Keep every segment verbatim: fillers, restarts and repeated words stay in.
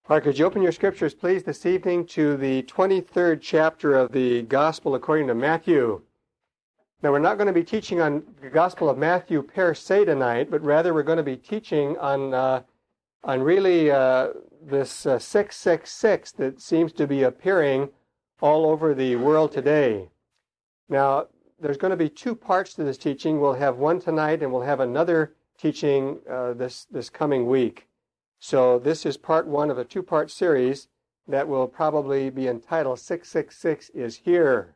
All right, could you open your scriptures, please, this evening to the twenty-third chapter of the Gospel according to Matthew. Now, we're not going to be teaching on the Gospel of Matthew per se tonight, but rather we're going to be teaching on uh, on really uh, this uh, six six six that seems to be appearing all over the world today. Now, there's going to be two parts to this teaching. We'll have one tonight, and we'll have another teaching uh, this this coming week. So this is part one of a two-part series that will probably be entitled six six six is Here.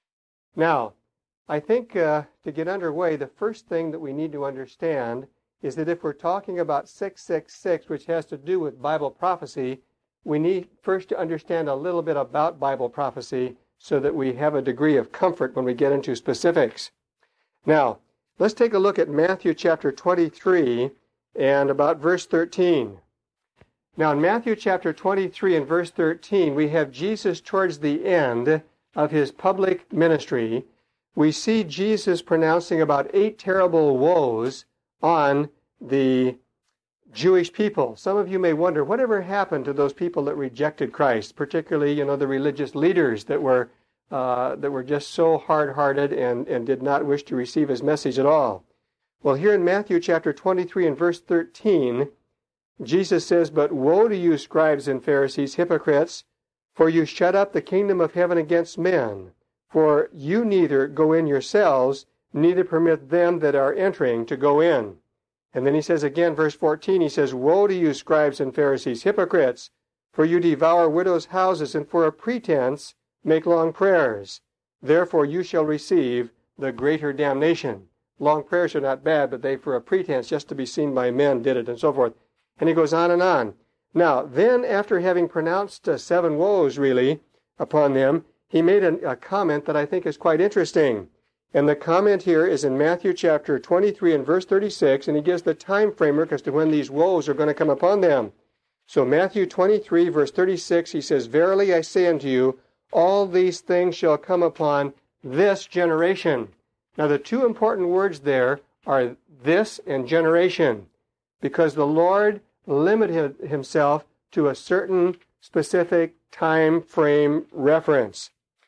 Now, I think uh, to get underway, the first thing that we need to understand is that if we're talking about six six six, which has to do with Bible prophecy, we need first to understand a little bit about Bible prophecy so that we have a degree of comfort when we get into specifics. Now, let's take a look at Matthew chapter twenty-three and about verse thirteen. Now, in Matthew chapter twenty-three and verse thirteen, we have Jesus towards the end of his public ministry. We see Jesus pronouncing about eight terrible woes on the Jewish people. Some of you may wonder, whatever happened to those people that rejected Christ, particularly, you know, the religious leaders that were uh, that were just so hard-hearted and, and did not wish to receive his message at all. Well, here in Matthew chapter twenty-three and verse thirteen, Jesus says, "But woe to you, scribes and Pharisees, hypocrites, for you shut up the kingdom of heaven against men. For you neither go in yourselves, neither permit them that are entering to go in." And then he says again, verse fourteen, he says, "Woe to you, scribes and Pharisees, hypocrites, for you devour widows' houses, and for a pretense make long prayers. Therefore you shall receive the greater damnation." Long prayers are not bad, but they, for a pretense, just to be seen by men, did it, and so forth. And he goes on and on. Now, then, after having pronounced uh, seven woes, really, upon them, he made a, a comment that I think is quite interesting. And the comment here is in Matthew chapter twenty-three and verse thirty-six, and he gives the time framework as to when these woes are going to come upon them. So Matthew twenty-three, verse thirty-six, he says, "Verily I say unto you, all these things shall come upon this generation." Now, the two important words there are this and generation, because the Lord limited himself to a certain specific time frame reference.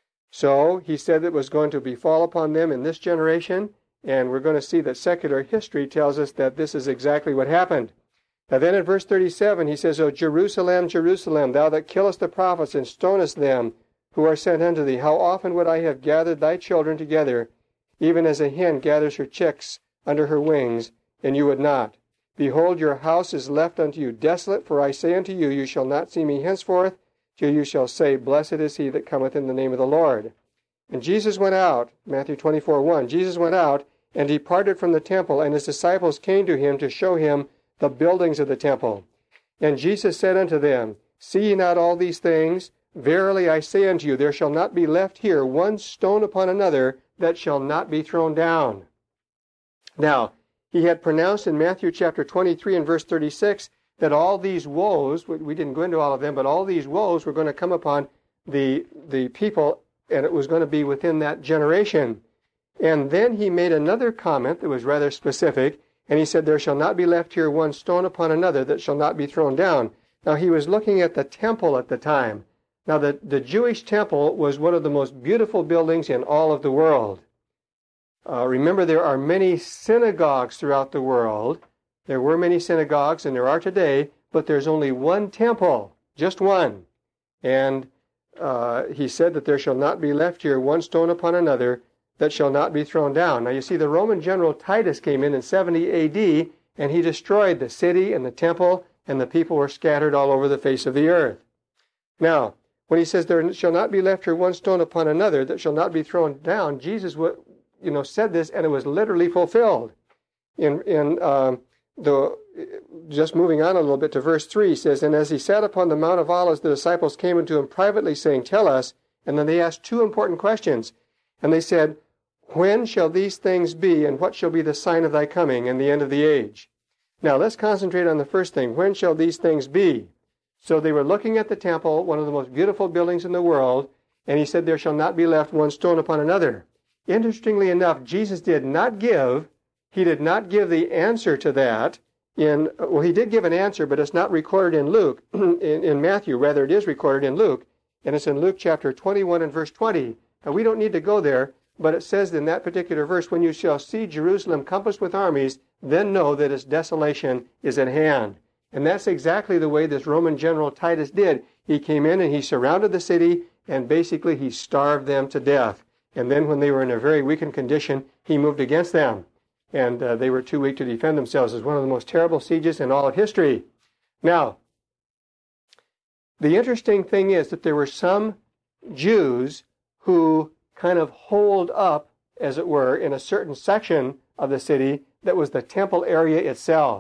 So he said it was going to befall upon them in this generation, and we're going to see that secular history tells us that this is exactly what happened. Now then in verse thirty-seven, he says, "O Jerusalem, Jerusalem, thou that killest the prophets and stonest them who are sent unto thee, how often would I have gathered thy children together, even as a hen gathers her chicks under her wings, and you would not. Behold, your house is left unto you desolate, for I say unto you, you shall not see me henceforth, till you shall say, Blessed is he that cometh in the name of the Lord." And Jesus went out, Matthew twenty-four, one, Jesus went out and departed from the temple, and his disciples came to him to show him the buildings of the temple. And Jesus said unto them, "See ye not all these things? Verily I say unto you, there shall not be left here one stone upon another that shall not be thrown down." Now, he had pronounced in Matthew chapter twenty-three and verse thirty-six that all these woes, we didn't go into all of them, but all these woes were going to come upon the, the people, and it was going to be within that generation. And then he made another comment that was rather specific, and he said, "There shall not be left here one stone upon another that shall not be thrown down." Now, he was looking at the temple at the time. Now, the, the Jewish temple was one of the most beautiful buildings in all of the world. Uh, remember, there are many synagogues throughout the world. There were many synagogues, and there are today, but there's only one temple, just one. And uh, he said that there shall not be left here one stone upon another that shall not be thrown down. Now, you see, the Roman general Titus came in in seventy A D, and he destroyed the city and the temple, and the people were scattered all over the face of the earth. Now, when he says there shall not be left here one stone upon another that shall not be thrown down, Jesus would, you know, said this, and it was literally fulfilled. In in um, the just moving on a little bit to verse three, he says, "And as he sat upon the Mount of Olives, the disciples came unto him privately, saying, Tell us." And then they asked two important questions. And they said, "When shall these things be, and what shall be the sign of thy coming and the end of the age?" Now let's concentrate on the first thing. When shall these things be? So they were looking at the temple, one of the most beautiful buildings in the world, and he said, "There shall not be left one stone upon another." Interestingly enough, Jesus did not give, he did not give the answer to that in, well, he did give an answer, but it's not recorded in Luke, in, in Matthew. Rather, it is recorded in Luke, and it's in Luke chapter twenty-one and verse twenty. Now, we don't need to go there, but it says in that particular verse, when you shall see Jerusalem compassed with armies, then know that its desolation is at hand. And that's exactly the way this Roman general Titus did. He came in and he surrounded the city, and basically he starved them to death. And then when they were in a very weakened condition, he moved against them. And uh, they were too weak to defend themselves. It was one of the most terrible sieges in all of history. Now, the interesting thing is that there were some Jews who kind of holed up, as it were, in a certain section of the city that was the temple area itself.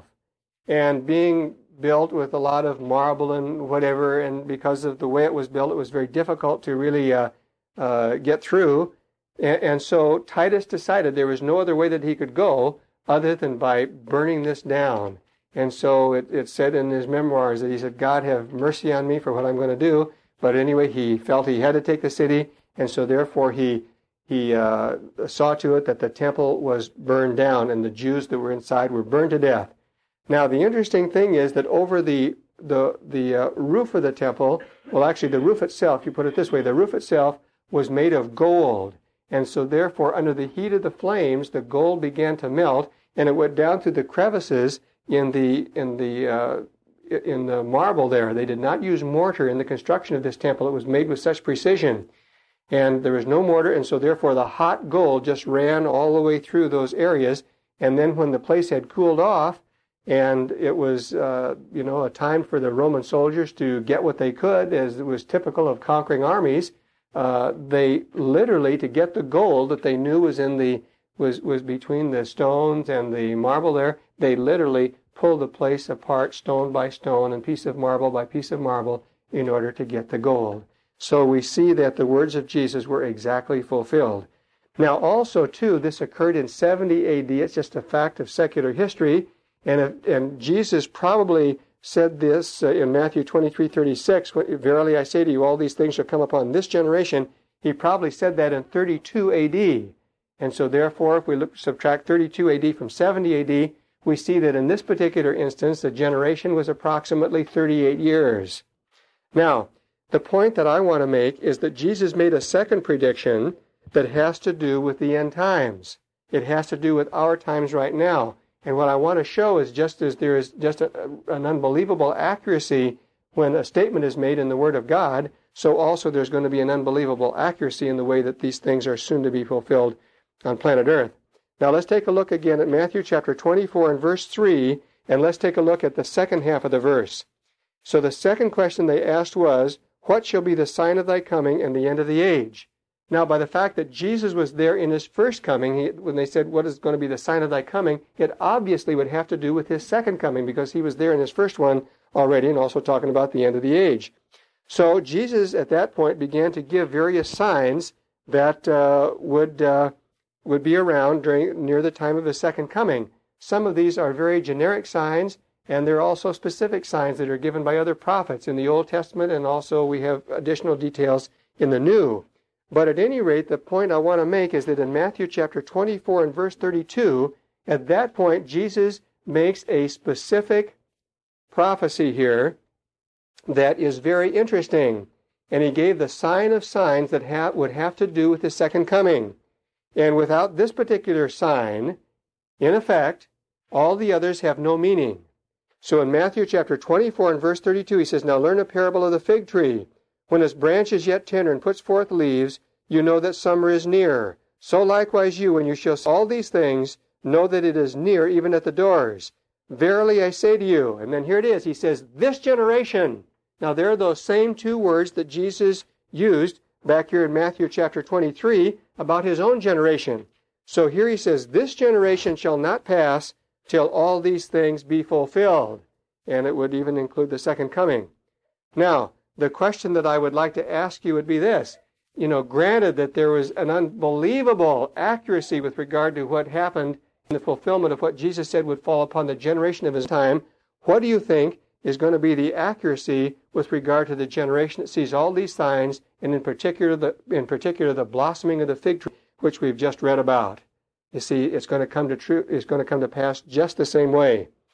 And being built with a lot of marble and whatever, and because of the way it was built, it was very difficult to really uh, uh, get through. And, and so Titus decided there was no other way that he could go other than by burning this down. And so it, it said in his memoirs that he said, God have mercy on me for what I'm going to do. But anyway, he felt he had to take the city, and so therefore he he uh, saw to it that the temple was burned down, and the Jews that were inside were burned to death. Now, the interesting thing is that over the the the uh, roof of the temple, well, actually the roof itself, you put it this way, the roof itself was made of gold. And so therefore, under the heat of the flames, the gold began to melt, and it went down through the crevices in the in the uh, in the marble there. They did not use mortar in the construction of this temple. It was made with such precision. And there was no mortar, and so therefore the hot gold just ran all the way through those areas. And then when the place had cooled off, and it was, uh, you know, a time for the Roman soldiers to get what they could, as it was typical of conquering armies, uh, they literally, to get the gold that they knew was in the was was between the stones and the marble there, they literally pulled the place apart stone by stone and piece of marble by piece of marble in order to get the gold. So we see that the words of Jesus were exactly fulfilled. Now also, too, this occurred in seventy A D. It's just a fact of secular history. And, if, and Jesus probably said this uh, in Matthew twenty-three thirty-six, verily I say to you, all these things shall come upon this generation. He probably said that in thirty-two A D. And so therefore, if we look, subtract thirty-two A D from seventy A D, we see that in this particular instance, the generation was approximately thirty-eight years. Now, the point that I want to make is that Jesus made a second prediction that has to do with the end times. It has to do with our times right now. And what I want to show is just as there is just a, an unbelievable accuracy when a statement is made in the Word of God, so also there's going to be an unbelievable accuracy in the way that these things are soon to be fulfilled on planet Earth. Now let's take a look again at Matthew chapter twenty-four and verse three, and let's take a look at the second half of the verse. So the second question they asked was, what shall be the sign of thy coming and the end of the age? Now, by the fact that Jesus was there in his first coming, he, when they said, what is going to be the sign of thy coming, it obviously would have to do with his second coming, because he was there in his first one already, and also talking about the end of the age. So Jesus, at that point, began to give various signs that uh, would uh, would be around during near the time of his second coming. Some of these are very generic signs, and there are also specific signs that are given by other prophets in the Old Testament, and also we have additional details in the New. But at any rate, the point I want to make is that in Matthew chapter twenty-four and verse thirty-two, at that point, Jesus makes a specific prophecy here that is very interesting. And he gave the sign of signs that ha- would have to do with his second coming. And without this particular sign, in effect, all the others have no meaning. So in Matthew chapter twenty-four and verse thirty-two, he says, now learn a parable of the fig tree. When its branch is yet tender and puts forth leaves, you know that summer is near. So likewise you, when you shall see all these things, know that it is near, even at the doors. Verily I say to you, and then here it is, he says, this generation. Now there are those same two words that Jesus used back here in Matthew chapter twenty-three about his own generation. So here he says, this generation shall not pass till all these things be fulfilled. And it would even include the second coming. Now, the question that I would like to ask you would be this. You know, granted that there was an unbelievable accuracy with regard to what happened in the fulfillment of what Jesus said would fall upon the generation of his time, what do you think is going to be the accuracy with regard to the generation that sees all these signs, and in particular the, in particular the blossoming of the fig tree, which we've just read about? You see, it's going to come to true, it's going to come to pass just the same way.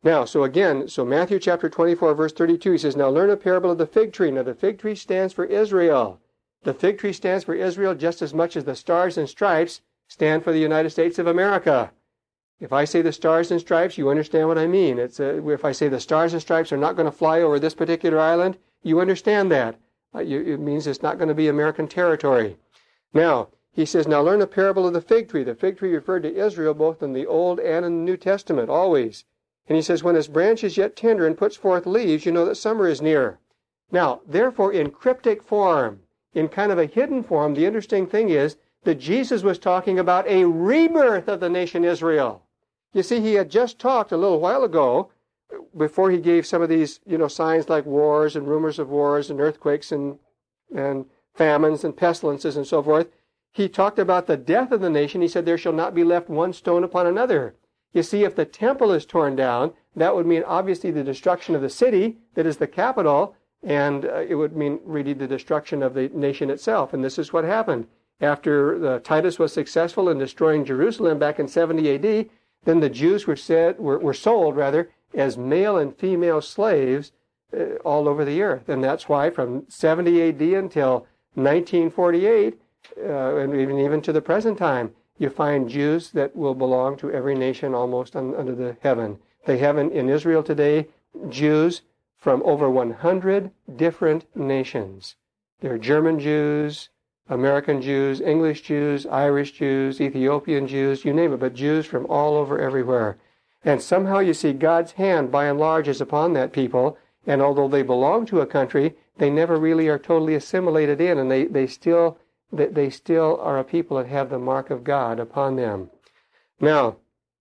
Now, so again, so Matthew chapter twenty-four, verse thirty-two, he says, now learn a parable of the fig tree. Now the fig tree stands for Israel. The fig tree stands for Israel just as much as the stars and stripes stand for the United States of America. If I say the stars and stripes, you understand what I mean. It's a, if I say the stars and stripes are not going to fly over this particular island, you understand that. Uh, you, it means it's not going to be American territory. Now, he says, now learn a parable of the fig tree. The fig tree referred to Israel both in the Old and in the New Testament, always. And he says, when its branch is yet tender and puts forth leaves, you know that summer is near. Now, therefore, in cryptic form, in kind of a hidden form, the interesting thing is that Jesus was talking about a rebirth of the nation Israel. You see, he had just talked a little while ago, before he gave some of these, you know, signs like wars and rumors of wars and earthquakes and, and famines and pestilences and so forth. He talked about the death of the nation. He said, there shall not be left one stone upon another. You see, if the temple is torn down, that would mean obviously the destruction of the city, that is the capital, and uh, it would mean really the destruction of the nation itself. And this is what happened. After uh, Titus was successful in destroying Jerusalem back in seventy A D, then the Jews were, said, were, were sold, rather, as male and female slaves uh, all over the earth. And that's why from seventy A D until nineteen forty-eight, uh, and even, even to the present time, you find Jews that will belong to every nation almost un, under the heaven. They have in, in Israel today Jews from over one hundred different nations. There are German Jews, American Jews, English Jews, Irish Jews, Ethiopian Jews, you name it, but Jews from all over everywhere. And somehow you see God's hand, by and large, is upon that people, and although they belong to a country, they never really are totally assimilated in, and they, they still they, they still are a people that have the mark of God upon them. Now,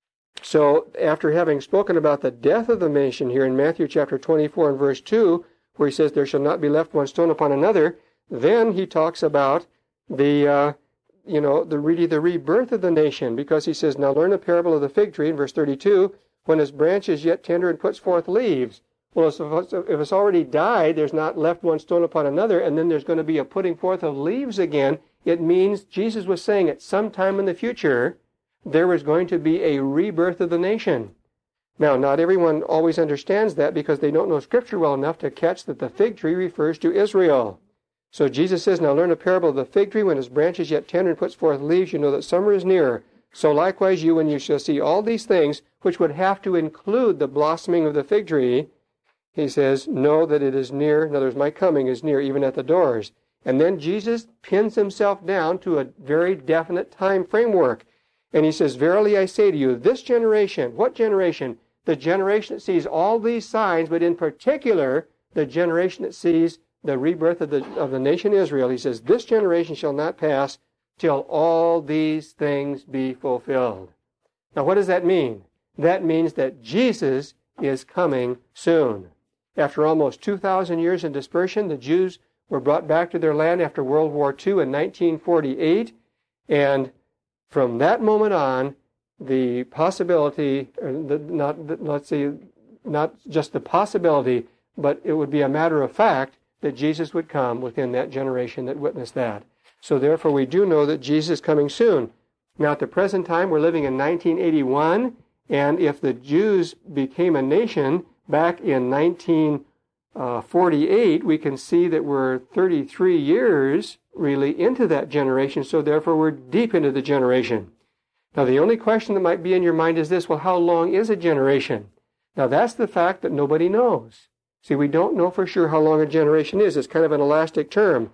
so after having spoken about the death of the nation here in Matthew chapter twenty-four and verse two, where he says, there shall not be left one stone upon another, then he talks about the, uh, you know, the really the rebirth of the nation, because he says, now learn a parable of the fig tree in verse thirty-two, when its branch is yet tender and puts forth leaves. Well, if it's already died, there's not left one stone upon another, and then there's going to be a putting forth of leaves again. It means Jesus was saying at some time in the future, there was going to be a rebirth of the nation. Now, not everyone always understands that because they don't know Scripture well enough to catch that the fig tree refers to Israel. So Jesus says, now learn a parable of the fig tree. When its branch is yet tender and puts forth leaves, you know that summer is near. So likewise you, when you shall see all these things, which would have to include the blossoming of the fig tree, he says, know that it is near. In other words, my coming is near, even at the doors. And then Jesus pins himself down to a very definite time framework. And he says, verily I say to you, this generation, what generation? The generation that sees all these signs, but in particular, the generation that sees the rebirth of the, of the nation Israel. He says, this generation shall not pass till all these things be fulfilled. Now, what does that mean? That means that Jesus is coming soon. After almost two thousand years in dispersion, the Jews were brought back to their land after World War Two in nineteen forty-eight, and from that moment on, the possibility, the, not the, let's say, not just the possibility, but it would be a matter of fact that Jesus would come within that generation that witnessed that. So therefore, we do know that Jesus is coming soon. Now, at the present time, we're living in nineteen eighty-one, and if the Jews became a nation back in nineteen forty-eight, we can see that we're thirty-three years really into that generation, so therefore we're deep into the generation. Now, the only question that might be in your mind is this, well, how long is a generation? Now, that's the fact that nobody knows. See, we don't know for sure how long a generation is. It's kind of an elastic term.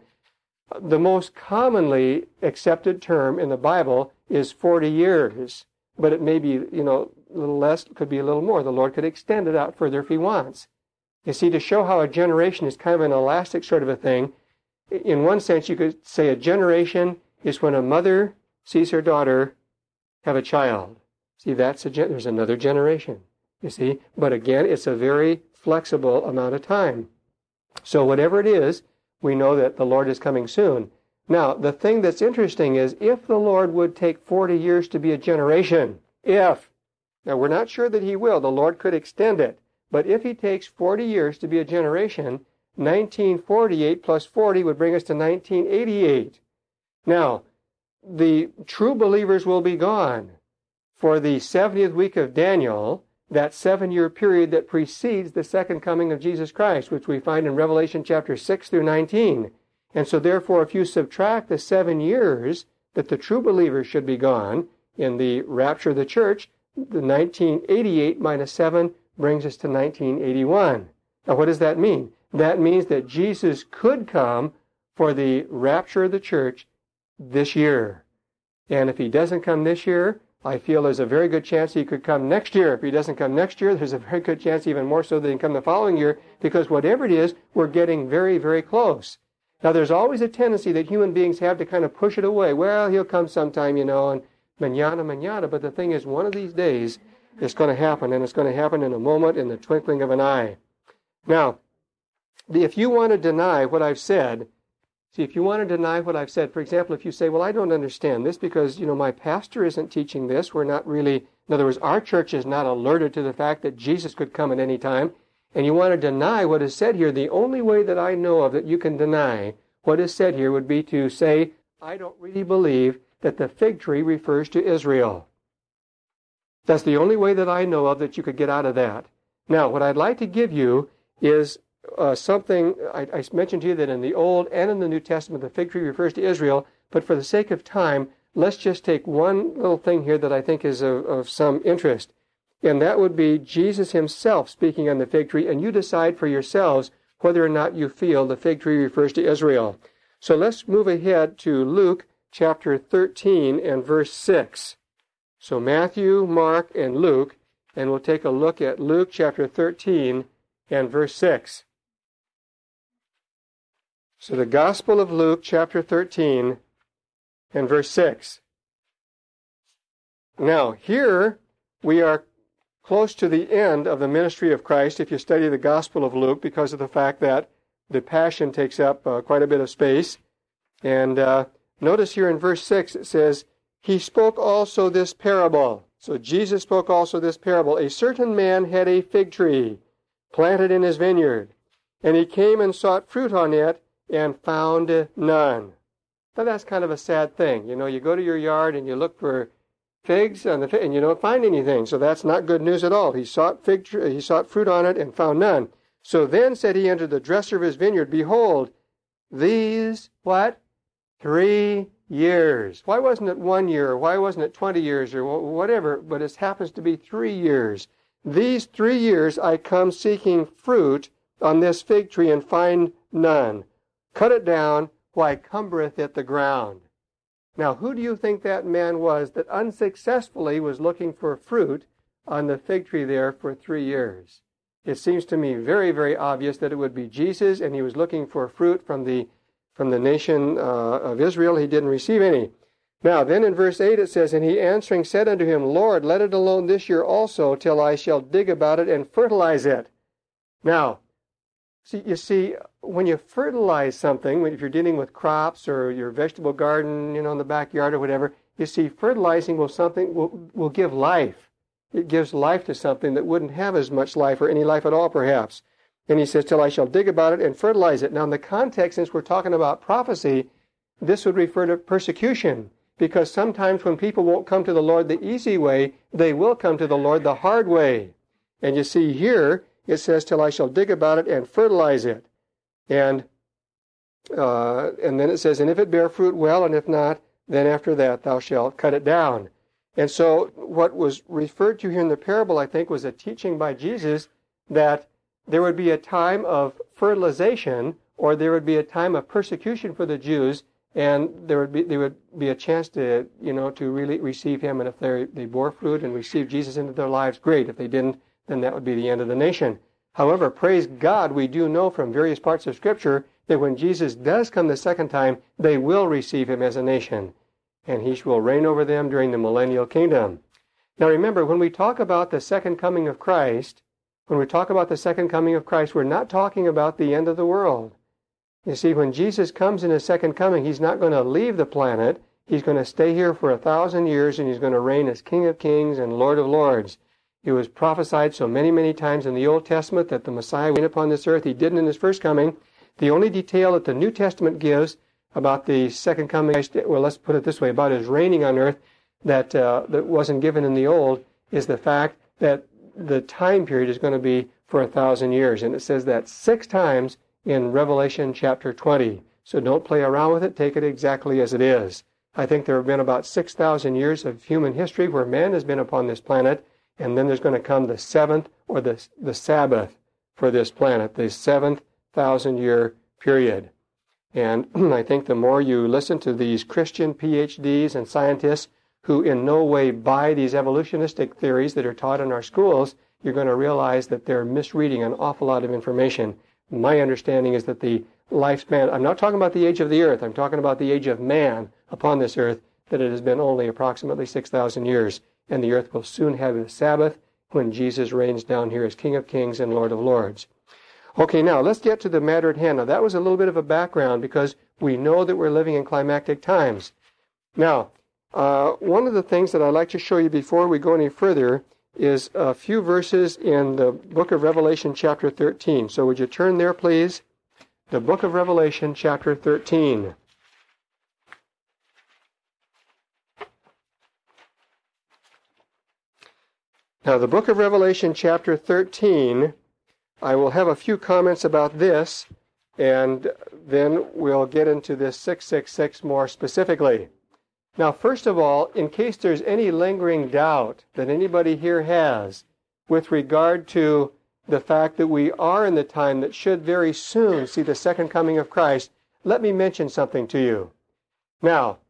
The most commonly accepted term in the Bible is forty years, but it may be, you know, a little less, could be a little more. The Lord could extend it out further if he wants. You see, to show how a generation is kind of an elastic sort of a thing, in one sense you could say a generation is when a mother sees her daughter have a child. See, that's a gen- there's another generation, you see. But again, it's a very flexible amount of time. So whatever it is, we know that the Lord is coming soon. Now, the thing that's interesting is if the Lord would take forty years to be a generation, if, now we're not sure that he will, the Lord could extend it, but if he takes forty years to be a generation, nineteen forty-eight plus forty would bring us to nineteen eighty-eight. Now, the true believers will be gone for the seventieth week of Daniel, that seven-year period that precedes the second coming of Jesus Christ, which we find in Revelation chapter six through nineteen. And so therefore, if you subtract the seven years that the true believers should be gone in the rapture of the church, the nineteen eighty-eight minus seven brings us to nineteen eighty-one. Now what does that mean? That means that Jesus could come for the rapture of the church this year. And if he doesn't come this year, I feel there's a very good chance he could come next year. If he doesn't come next year, there's a very good chance, even more so, that he can come the following year, because whatever it is, we're getting very, very close. Now, there's always a tendency that human beings have to kind of push it away. Well, he'll come sometime, you know, and mañana, mañana. But the thing is, one of these days, it's going to happen, and it's going to happen in a moment, in the twinkling of an eye. Now, if you want to deny what I've said, see, if you want to deny what I've said, for example, if you say, well, I don't understand this because, you know, my pastor isn't teaching this. We're not really, in other words, our church is not alerted to the fact that Jesus could come at any time. And you want to deny what is said here, the only way that I know of that you can deny what is said here would be to say, I don't really believe that the fig tree refers to Israel. That's the only way that I know of that you could get out of that. Now, what I'd like to give you is uh, something, I, I mentioned to you that in the Old and in the New Testament, the fig tree refers to Israel, but for the sake of time, let's just take one little thing here that I think is of, of some interest. And that would be Jesus himself speaking on the fig tree, and you decide for yourselves whether or not you feel the fig tree refers to Israel. So let's move ahead to Luke chapter thirteen and verse six. So Matthew, Mark, and Luke, and we'll take a look at Luke chapter thirteen and verse six. So the Gospel of Luke chapter thirteen and verse six. Now here we are close to the end of the ministry of Christ if you study the Gospel of Luke, because of the fact that the Passion takes up uh, quite a bit of space. And uh, notice here in verse six it says, he spoke also this parable. So Jesus spoke also this parable. A certain man had a fig tree planted in his vineyard, and he came and sought fruit on it and found none. Now that's kind of a sad thing. You know, you go to your yard and you look for figs on the fig, and you don't find anything. So that's not good news at all. He sought fig tree, he sought fruit on it and found none. So then said he unto the dresser of his vineyard, behold, these what? Three years. Why wasn't it one year? Why wasn't it twenty years or whatever? But it happens to be three years. These three years I come seeking fruit on this fig tree and find none. Cut it down, why cumbereth it the ground? Now, who do you think that man was that unsuccessfully was looking for fruit on the fig tree there for three years? It seems to me very, very obvious that it would be Jesus, and he was looking for fruit from the from the nation uh, of Israel. He didn't receive any. Now, then in verse eight it says, and he answering said unto him, Lord, let it alone this year also, till I shall dig about it and fertilize it. Now, see, you see, when you fertilize something, if you're dealing with crops or your vegetable garden, you know, in the backyard or whatever, you see, fertilizing will something will, will give life. It gives life to something that wouldn't have as much life or any life at all, perhaps. And he says, till I shall dig about it and fertilize it. Now, in the context, since we're talking about prophecy, this would refer to persecution, because sometimes when people won't come to the Lord the easy way, they will come to the Lord the hard way. And you see here, it says, till I shall dig about it and fertilize it. And uh, and then it says, and if it bear fruit, well, and if not, then after that thou shalt cut it down. And so what was referred to here in the parable, I think, was a teaching by Jesus that there would be a time of fertilization, or there would be a time of persecution for the Jews, and there would be there would be a chance to, you know, to really receive him. And if they they bore fruit and received Jesus into their lives, great. If they didn't, then that would be the end of the nation. However, praise God, we do know from various parts of Scripture that when Jesus does come the second time, they will receive him as a nation, and he will reign over them during the millennial kingdom. Now remember, when we talk about the second coming of Christ, when we talk about the second coming of Christ, we're not talking about the end of the world. You see, when Jesus comes in his second coming, he's not going to leave the planet. He's going to stay here for a thousand years, and he's going to reign as King of Kings and Lord of Lords. It was prophesied so many, many times in the Old Testament that the Messiah would reign upon this earth. He didn't in his first coming. The only detail that the New Testament gives about the second coming, well, let's put it this way, about his reigning on earth, that uh, that wasn't given in the Old, is the fact that the time period is going to be for a thousand years. And it says that six times in Revelation chapter twenty. So don't play around with it. Take it exactly as it is. I think there have been about six thousand years of human history where man has been upon this planet, and then there's going to come the seventh, or the, the Sabbath for this planet, the seventh thousand year period. And I think the more you listen to these Christian P H Ds and scientists who in no way buy these evolutionistic theories that are taught in our schools, you're going to realize that they're misreading an awful lot of information. My understanding is that the lifespan, I'm not talking about the age of the earth, I'm talking about the age of man upon this earth, that it has been only approximately six thousand years, and the earth will soon have a Sabbath when Jesus reigns down here as King of Kings and Lord of Lords. Okay, now let's get to the matter at hand. Now that was a little bit of a background because we know that we're living in climactic times. Now, uh, one of the things that I'd like to show you before we go any further is a few verses in the book of Revelation chapter thirteen. So would you turn there, please? The book of Revelation chapter thirteen. Now, the book of Revelation chapter thirteen, I will have a few comments about this, and then we'll get into this six six six more specifically. Now, first of all, in case there's any lingering doubt that anybody here has with regard to the fact that we are in the time that should very soon see the second coming of Christ, let me mention something to you. Now,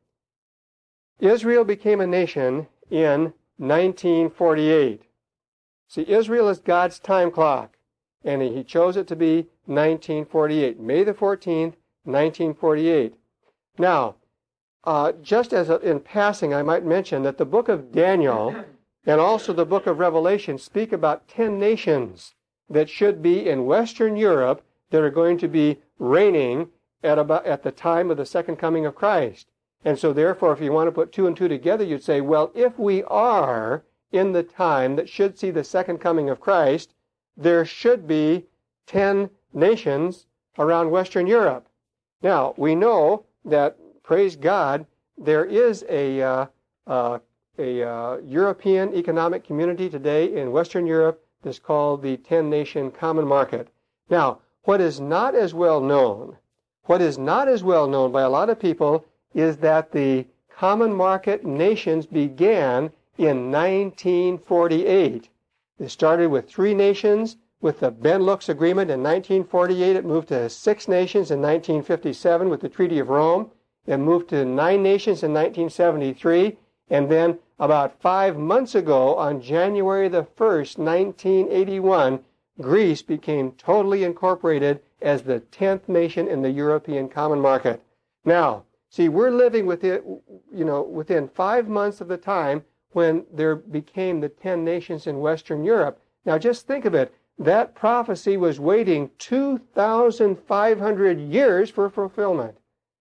Israel became a nation in nineteen forty-eight. See, Israel is God's time clock, and he chose it to be nineteen forty-eight, May the fourteenth, nineteen forty-eight. Now, uh, just as a, in passing, I might mention that the book of Daniel and also the book of Revelation speak about ten nations that should be in Western Europe that are going to be reigning at about at the time of the second coming of Christ. And so therefore, if you want to put two and two together, you'd say, well, if we are in the time that should see the second coming of Christ, there should be ten nations around Western Europe. Now, we know that, praise God, there is a, uh, uh, a uh, European economic community today in Western Europe that's called the ten-nation common market. Now, what is not as well known, what is not as well known by a lot of people is that the common market nations began in nineteen forty-eight. It started with three nations. With the Benelux Agreement in nineteen forty-eight, it moved to six nations in nineteen fifty-seven with the Treaty of Rome. It moved to nine nations in nineteen seventy-three. And then about five months ago, on January the first, nineteen eighty-one, Greece became totally incorporated as the tenth nation in the European Common Market. Now, see, we're living within, you know, within five months of the time when there became the ten nations in Western Europe. Now, just think of it. That prophecy was waiting two thousand five hundred years for fulfillment.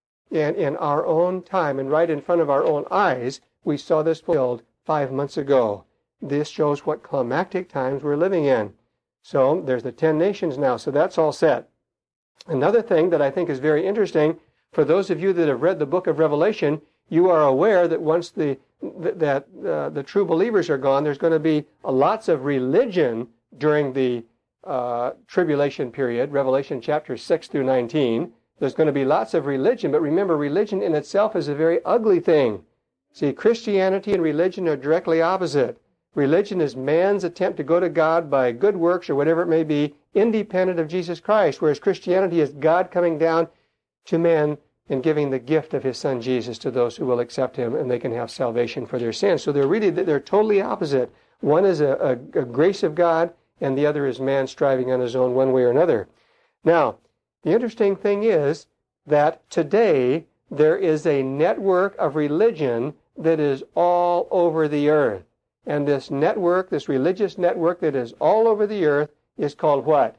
And in our own time, and right in front of our own eyes, we saw this fulfilled five months ago. This shows what climactic times we're living in. So there's the ten nations now, so that's all set. Another thing that I think is very interesting, for those of you that have read the book of Revelation, you are aware that once the that uh, the true believers are gone, there's going to be uh, lots of religion during the uh, tribulation period, Revelation chapter six through nineteen. There's going to be lots of religion, but remember, religion in itself is a very ugly thing. See, Christianity and religion are directly opposite. Religion is man's attempt to go to God by good works or whatever it may be, independent of Jesus Christ, whereas Christianity is God coming down to man and giving the gift of his son Jesus to those who will accept him, and they can have salvation for their sins. So they're really, they're totally opposite. One is a, a, a grace of God, and the other is man striving on his own one way or another. Now, the interesting thing is that today there is a network of religion that is all over the earth. And this network, this religious network that is all over the earth is called what?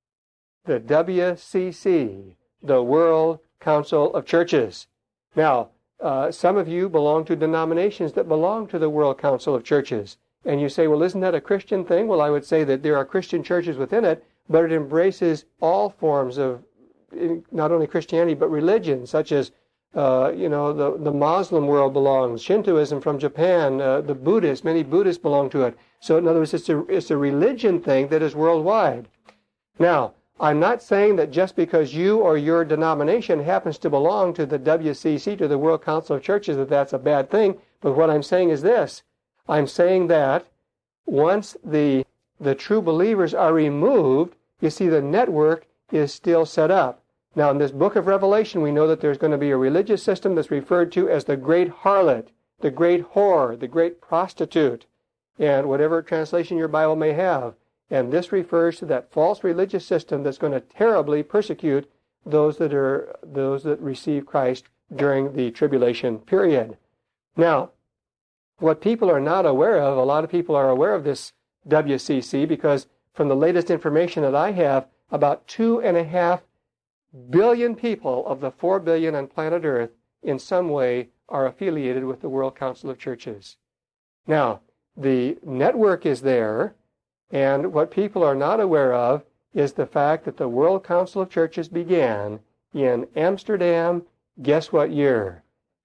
The W C C, the World Council of Churches. Now, uh, some of you belong to denominations that belong to the World Council of Churches. And you say, well, isn't that a Christian thing? Well, I would say that there are Christian churches within it, but it embraces all forms of not only Christianity, but religion, such as Uh, you know, the, the Muslim world belongs. Shintoism from Japan, uh, the Buddhists, many Buddhists belong to it. So in other words, it's a, it's a religion thing that is worldwide. Now, I'm not saying that just because you or your denomination happens to belong to the W C C, to the World Council of Churches, that that's a bad thing. But what I'm saying is this. I'm saying that once the, the true believers are removed, you see the network is still set up. Now, in this book of Revelation, we know that there's going to be a religious system that's referred to as the great harlot, the great whore, the great prostitute, and whatever translation your Bible may have. And this refers to that false religious system that's going to terribly persecute those that are those that receive Christ during the tribulation period. Now, what people are not aware of, a lot of people are aware of this W C C because from the latest information that I have, about two and a half billion people of the four billion on planet Earth in some way are affiliated with the World Council of Churches. Now, the network is there, and what people are not aware of is the fact that the World Council of Churches began in Amsterdam, guess what year?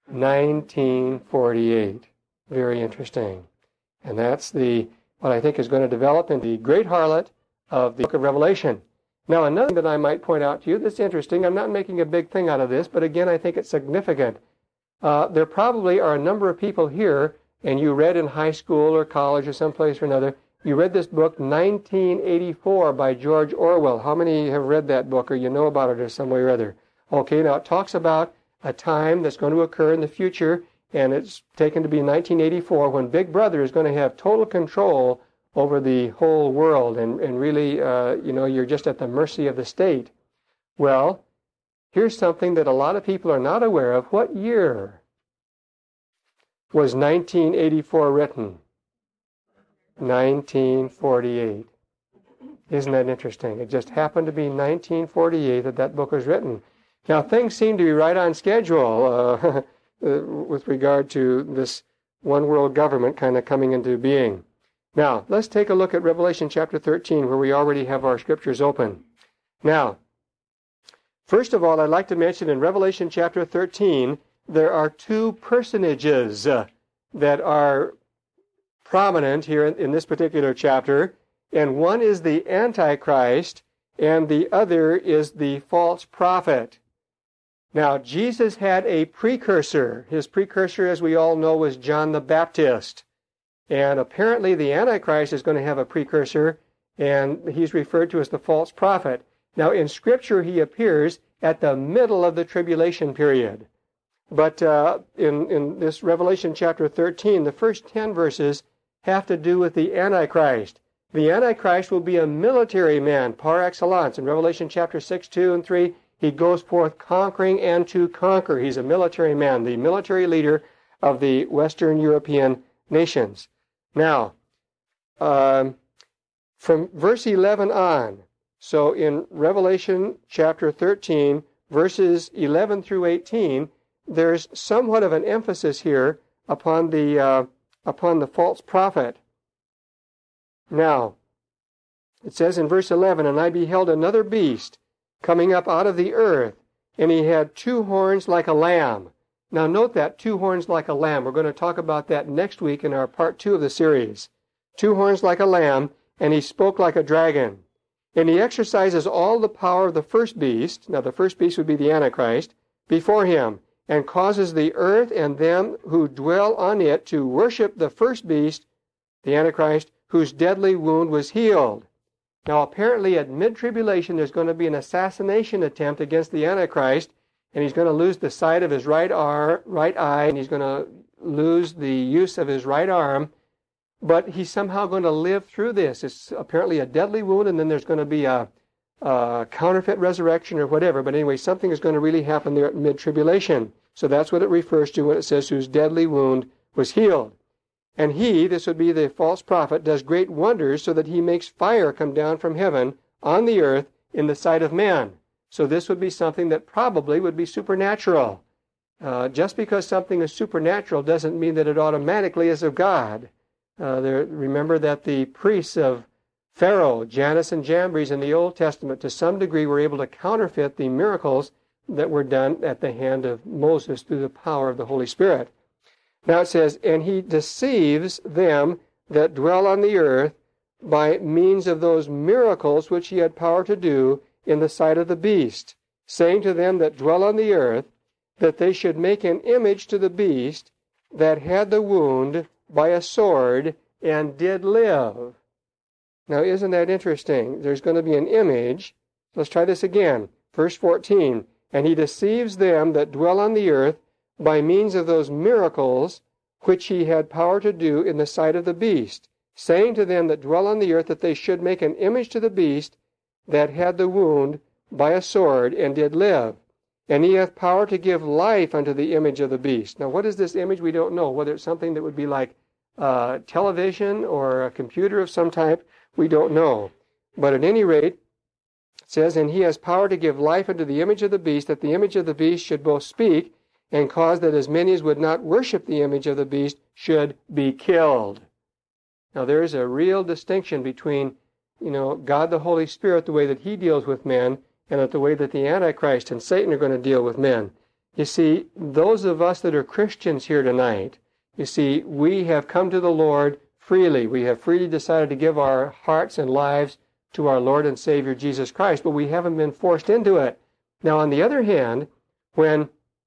nineteen forty-eight. Very interesting. And that's the what I think is going to develop in the great harlot of the book of Revelation. Now, another thing that I might point out to you that's interesting, I'm not making a big thing out of this, but again, I think it's significant. Uh, there probably are a number of people here, and you read in high school or college or someplace or another, you read this book, nineteen eighty-four, by George Orwell. How many have read that book or you know about it in some way or other? Okay, now it talks about a time that's going to occur in the future, and it's taken to be nineteen eighty-four, when Big Brother is going to have total control over the whole world, and, and really, uh, you know, you're just at the mercy of the state. Well, here's something that a lot of people are not aware of. What year was nineteen eighty-four written? nineteen forty-eight. Isn't that interesting? It just happened to be nineteen forty-eight that that book was written. Now, things seem to be right on schedule uh, with regard to this one world government kind of coming into being. Now, let's take a look at Revelation chapter thirteen, where we already have our scriptures open. Now, first of all, I'd like to mention in Revelation chapter thirteen, there are two personages uh, that are prominent here in, in this particular chapter, and one is the Antichrist, and the other is the false prophet. Now, Jesus had a precursor. His precursor, as we all know, was John the Baptist. And apparently the Antichrist is going to have a precursor, and he's referred to as the false prophet. Now, in Scripture, he appears at the middle of the tribulation period. But uh, in, in this Revelation chapter thirteen, the first ten verses have to do with the Antichrist. The Antichrist will be a military man par excellence. In Revelation chapter six, two, and three, he goes forth conquering and to conquer. He's a military man, the military leader of the Western European nations. Now, um, from verse eleven on, so in Revelation chapter thirteen, verses eleven through eighteen, there's somewhat of an emphasis here upon the uh, upon the false prophet. Now, it says in verse eleven, "And I beheld another beast coming up out of the earth, and he had two horns like a lamb." Now note that, two horns like a lamb. We're going to talk about that next week in our part two of the series. Two horns like a lamb, and he spoke like a dragon. And he exercises all the power of the first beast, now the first beast would be the Antichrist, before him, and causes the earth and them who dwell on it to worship the first beast, the Antichrist, whose deadly wound was healed. Now apparently at mid-tribulation there's going to be an assassination attempt against the Antichrist, and he's going to lose the sight of his right arm, right eye, and he's going to lose the use of his right arm, but he's somehow going to live through this. It's apparently a deadly wound, and then there's going to be a, a counterfeit resurrection or whatever, but anyway, something is going to really happen there at mid-tribulation. So that's what it refers to when it says, whose deadly wound was healed. And he, this would be the false prophet, does great wonders so that he makes fire come down from heaven on the earth in the sight of men. So this would be something that probably would be supernatural. Uh, just because something is supernatural doesn't mean that it automatically is of God. Uh, there, remember that the priests of Pharaoh, Jannes and Jambres in the Old Testament, to some degree were able to counterfeit the miracles that were done at the hand of Moses through the power of the Holy Spirit. Now it says, and he deceives them that dwell on the earth by means of those miracles which he had power to do in the sight of the beast, saying to them that dwell on the earth, that they should make an image to the beast that had the wound by a sword and did live. Now, isn't that interesting? There's going to be an image. Let's try this again. Verse fourteen, and he deceives them that dwell on the earth by means of those miracles which he had power to do in the sight of the beast, saying to them that dwell on the earth that they should make an image to the beast that had the wound by a sword and did live. And he hath power to give life unto the image of the beast. Now, what is this image? We don't know. Whether it's something that would be like uh, television or a computer of some type, we don't know. But at any rate, it says, and he has power to give life unto the image of the beast, that the image of the beast should both speak and cause that as many as would not worship the image of the beast should be killed. Now, there is a real distinction between, you know, God the Holy Spirit, the way that he deals with men, and the way that the Antichrist and Satan are going to deal with men. You see, those of us that are Christians here tonight, you see, we have come to the Lord freely. We have freely decided to give our hearts and lives to our Lord and Savior Jesus Christ, but we haven't been forced into it. Now, on the other hand, when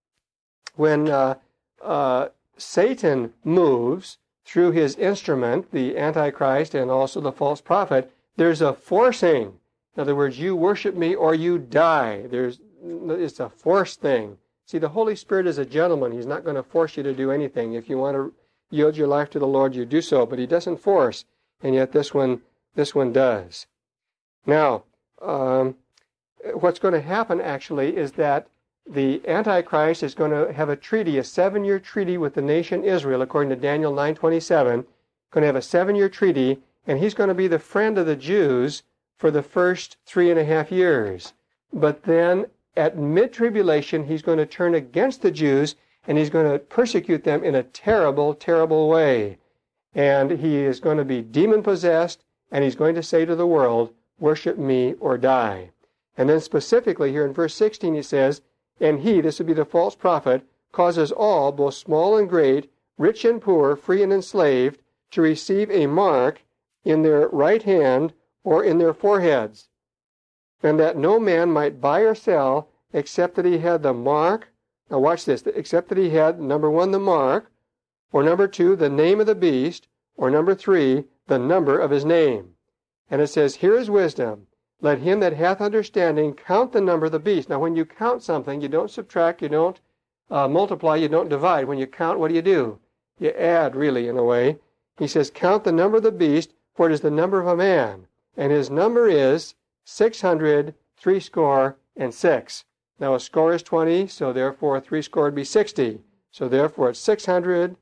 when uh, uh, Satan moves through his instrument, the Antichrist and also the false prophet, there's a forcing. In other words, you worship me or you die. There's, it's a forced thing. See, the Holy Spirit is a gentleman. He's not going to force you to do anything. If you want to yield your life to the Lord, you do so, but he doesn't force, and yet this one, this one does. Now, um, what's going to happen actually is that the Antichrist is going to have a treaty, a seven-year treaty with the nation Israel, according to Daniel nine twenty-seven, going to have a seven-year treaty, and he's going to be the friend of the Jews for the first three and a half years. But then at mid-tribulation, he's going to turn against the Jews, and he's going to persecute them in a terrible, terrible way. And he is going to be demon-possessed, and he's going to say to the world, worship me or die. And then specifically here in verse sixteen, he says, and he, this would be the false prophet, causes all, both small and great, rich and poor, free and enslaved, to receive a mark in their right hand or in their foreheads, and that no man might buy or sell except that he had the mark. Now watch this, except that he had, number one, the mark, or number two, the name of the beast, or number three, the number of his name. And it says, here is wisdom. Let him that hath understanding count the number of the beast. Now when you count something, you don't subtract, you don't uh, multiply, you don't divide. When you count, what do you do? You add, really, in a way. He says, count the number of the beast, for it is the number of a man. And his number is six hundred, three score, and six. Now a score is twenty, so therefore three score would be sixty. So therefore it's six hundred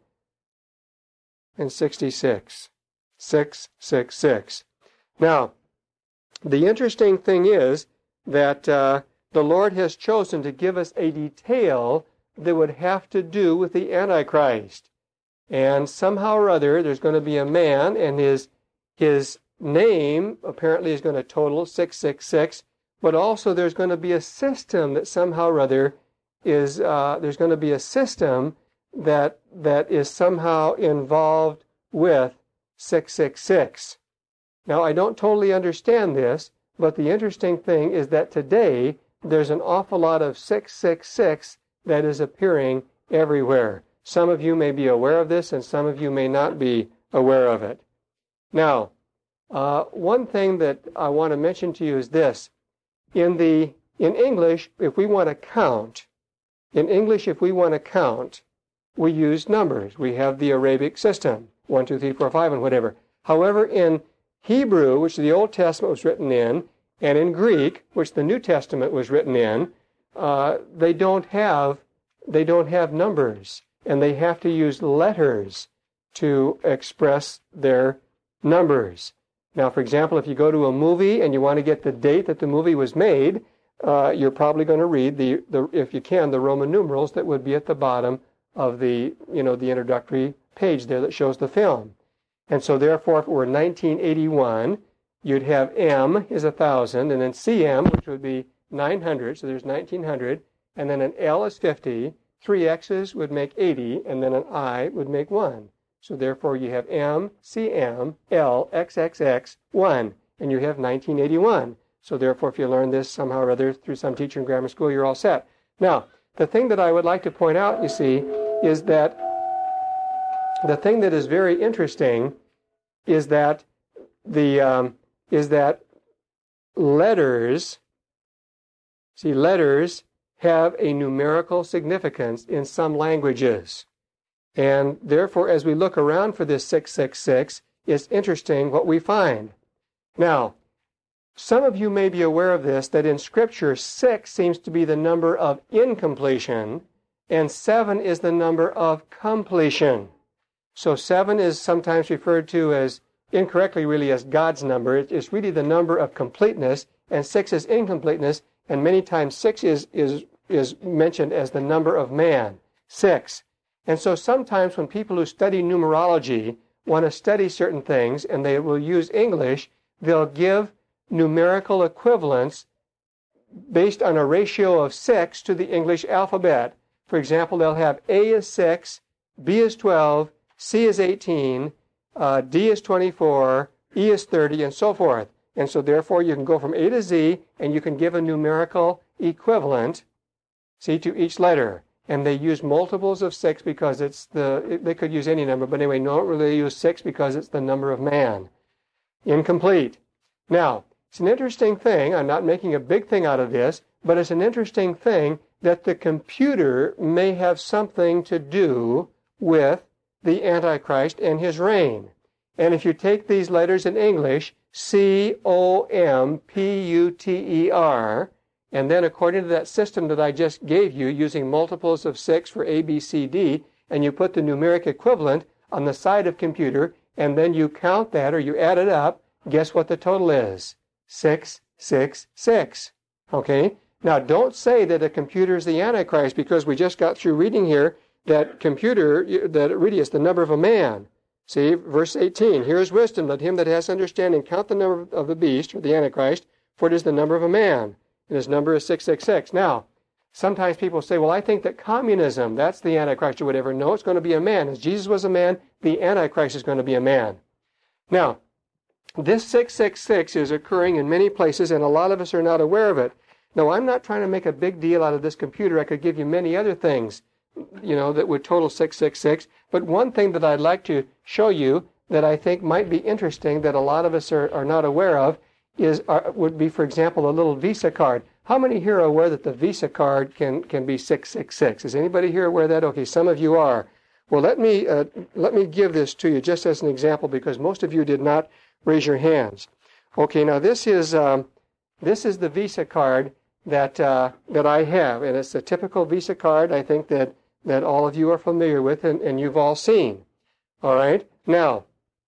and sixty-six. Six, six, six. Now, the interesting thing is that uh, the Lord has chosen to give us a detail that would have to do with the Antichrist. And somehow or other, there's going to be a man, and his his name apparently is going to total six six six, but also there's going to be a system that somehow or other is, uh, there's going to be a system that that is somehow involved with six six six. Now, I don't totally understand this, but the interesting thing is that today there's an awful lot of six six six that is appearing everywhere. Some of you may be aware of this, and some of you may not be aware of it. Now, uh, one thing that I want to mention to you is this. In the in English, if we want to count, in English, if we want to count, we use numbers. We have the Arabic system, one, two, three, four, five, and whatever. However, in Hebrew, which the Old Testament was written in, and in Greek, which the New Testament was written in, uh, they don't have they don't have numbers, and they have to use letters to express their numbers. Now, for example, if you go to a movie and you want to get the date that the movie was made, uh, you're probably going to read the, the, if you can, the Roman numerals that would be at the bottom of the, you know, the introductory page there that shows the film. And so, therefore, if it were nineteen eighty-one, you'd have M is a thousand, and then C M, which would be nine hundred. So there's nineteen hundred, and then an L is fifty, three X's would make eighty, and then an I would make one. So therefore you have M, C M, L, X X X, one, and you have nineteen eighty-one. So therefore if you learn this somehow or other through some teacher in grammar school, you're all set. Now, the thing that I would like to point out, you see, is that the thing that is very interesting is that the um, is that letters, see, letters have a numerical significance in some languages. And therefore, as we look around for this six six six, it's interesting what we find. Now, some of you may be aware of this, that in Scripture, six seems to be the number of incompletion, and seven is the number of completion. So seven is sometimes referred to as, incorrectly really, as God's number. It's really the number of completeness, and six is incompleteness, and many times six is, is, is mentioned as the number of man. Six. And so sometimes when people who study numerology want to study certain things, and they will use English, they'll give numerical equivalents based on a ratio of six to the English alphabet. For example, they'll have A is six, B is twelve, C is eighteen, uh, D is twenty-four, E is thirty, and so forth. And so therefore you can go from A to Z, and you can give a numerical equivalent, see, to each letter. And they use multiples of six because it's the, they could use any number, but anyway, normally they use six because it's the number of man. Incomplete. Now, it's an interesting thing, I'm not making a big thing out of this, but it's an interesting thing that the computer may have something to do with the Antichrist and his reign. And if you take these letters in English, C O M P U T E R, and then according to that system that I just gave you, using multiples of six for A, B, C, D, and you put the numeric equivalent on the side of computer, and then you count that or you add it up, guess what the total is? six six six. Okay? Now, don't say that a computer is the Antichrist, because we just got through reading here that computer, that really is the number of a man. See, verse eighteen, here is wisdom, let him that has understanding count the number of the beast, or the Antichrist, for it is the number of a man. And his number is six six six. Now, sometimes people say, well, I think that communism, that's the Antichrist or whatever. No, it's going to be a man. As Jesus was a man, the Antichrist is going to be a man. Now, this six six six is occurring in many places, and a lot of us are not aware of it. Now, I'm not trying to make a big deal out of this computer. I could give you many other things, you know, that would total six six six. But one thing that I'd like to show you that I think might be interesting that a lot of us are, are not aware of is uh, would be, for example, a little Visa card. How many here are aware that the Visa card can, can be six six six? Is anybody here aware of that? Okay, some of you are. Well, let me, uh, let me give this to you just as an example, because most of you did not raise your hands. Okay, now this is, um, this is the Visa card that, uh, that I have, and it's a typical Visa card I think that, that all of you are familiar with and, and you've all seen. All right? Now,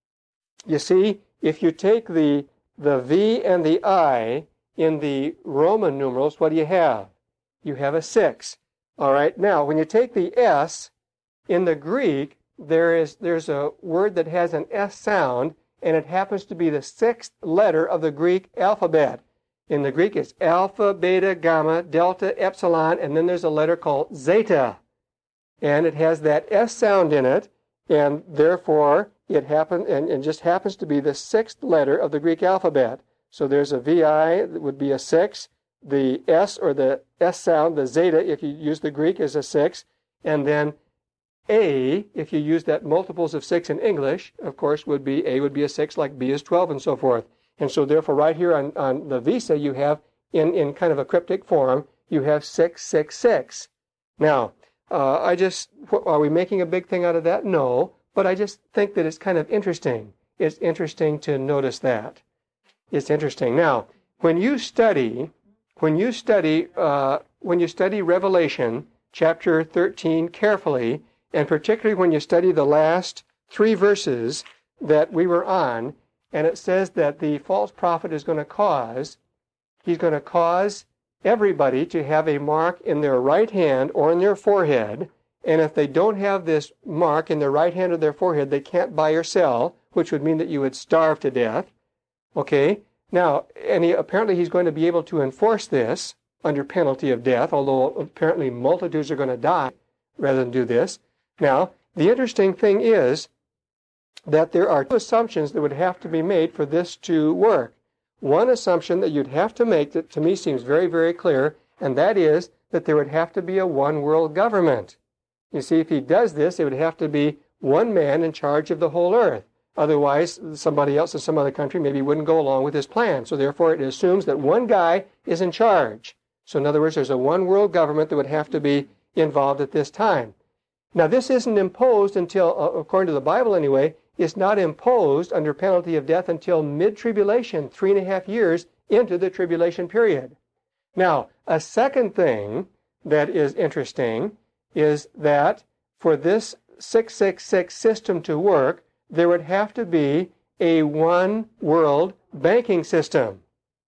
you see, if you take the, the V and the I in the Roman numerals, what do you have? You have a six. All right? Now, when you take the S, in the Greek, there is, there's a word that has an S sound, and it happens to be the sixth letter of the Greek alphabet. In the Greek, it's alpha, beta, gamma, delta, epsilon, and then there's a letter called zeta. And it has that S sound in it, and therefore it happen, and, and just happens to be the sixth letter of the Greek alphabet. So there's a V I that would be a six, the S or the S sound, the zeta, if you use the Greek, is a six, and then A, if you use that multiples of six in English, of course, would be A would be a six, like B is twelve, and so forth. And so therefore right here on, on the Visa, you have, in, in kind of a cryptic form, you have six six six. Now, uh, I just, are we making a big thing out of that? No, but I just think that it's kind of interesting. It's interesting to notice that. It's interesting. Now, when you study, when you study, uh, when you study Revelation chapter thirteen carefully, and particularly when you study the last three verses that we were on, and it says that the false prophet is going to cause, he's going to cause everybody to have a mark in their right hand or in their forehead, and if they don't have this mark in their right hand or their forehead, they can't buy or sell, which would mean that you would starve to death. Okay? Now, and he, apparently he's going to be able to enforce this, under penalty of death, although apparently multitudes are going to die rather than do this. Now, the interesting thing is that there are two assumptions that would have to be made for this to work. One assumption that you'd have to make that to me seems very, very clear, and that is that there would have to be a one world government. You see, if he does this, it would have to be one man in charge of the whole earth. Otherwise, somebody else in some other country maybe wouldn't go along with his plan. So therefore, it assumes that one guy is in charge. So in other words, there's a one world government that would have to be involved at this time. Now, this isn't imposed until, uh, according to the Bible anyway, it's not imposed under penalty of death until mid-tribulation, three and a half years into the tribulation period. Now, a second thing that is interesting is that for this six six six system to work, there would have to be a one world banking system.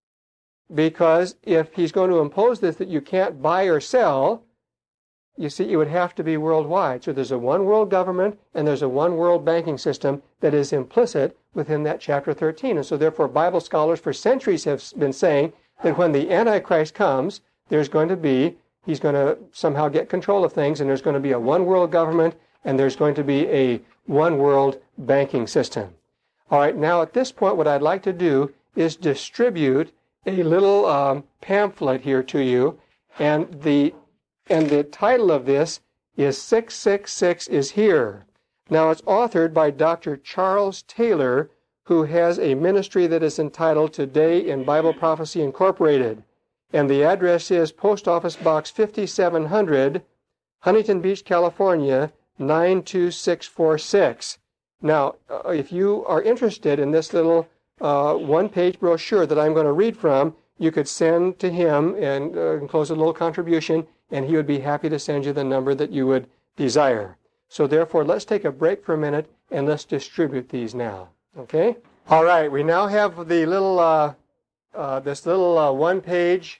Because if he's going to impose this that you can't buy or sell, you see, it would have to be worldwide. So there's a one world government and there's a one world banking system that is implicit within that chapter thirteen. And so therefore, Bible scholars for centuries have been saying that when the Antichrist comes, there's going to be, he's going to somehow get control of things, and there's going to be a one world government, and there's going to be a one world banking system. All right, now at this point, what I'd like to do is distribute a little um, pamphlet here to you, and the And the title of this is six six six is Here. Now, it's authored by Doctor Charles Taylor, who has a ministry that is entitled Today in Bible Prophecy Incorporated. And the address is Post Office Box fifty-seven hundred, Huntington Beach, California, nine two six four six. Now, uh, if you are interested in this little uh, one-page brochure that I'm going to read from, you could send to him and uh, enclose a little contribution, and he would be happy to send you the number that you would desire. So therefore, let's take a break for a minute, and let's distribute these now. Okay? All right, we now have the little, uh, uh, this little uh, one-page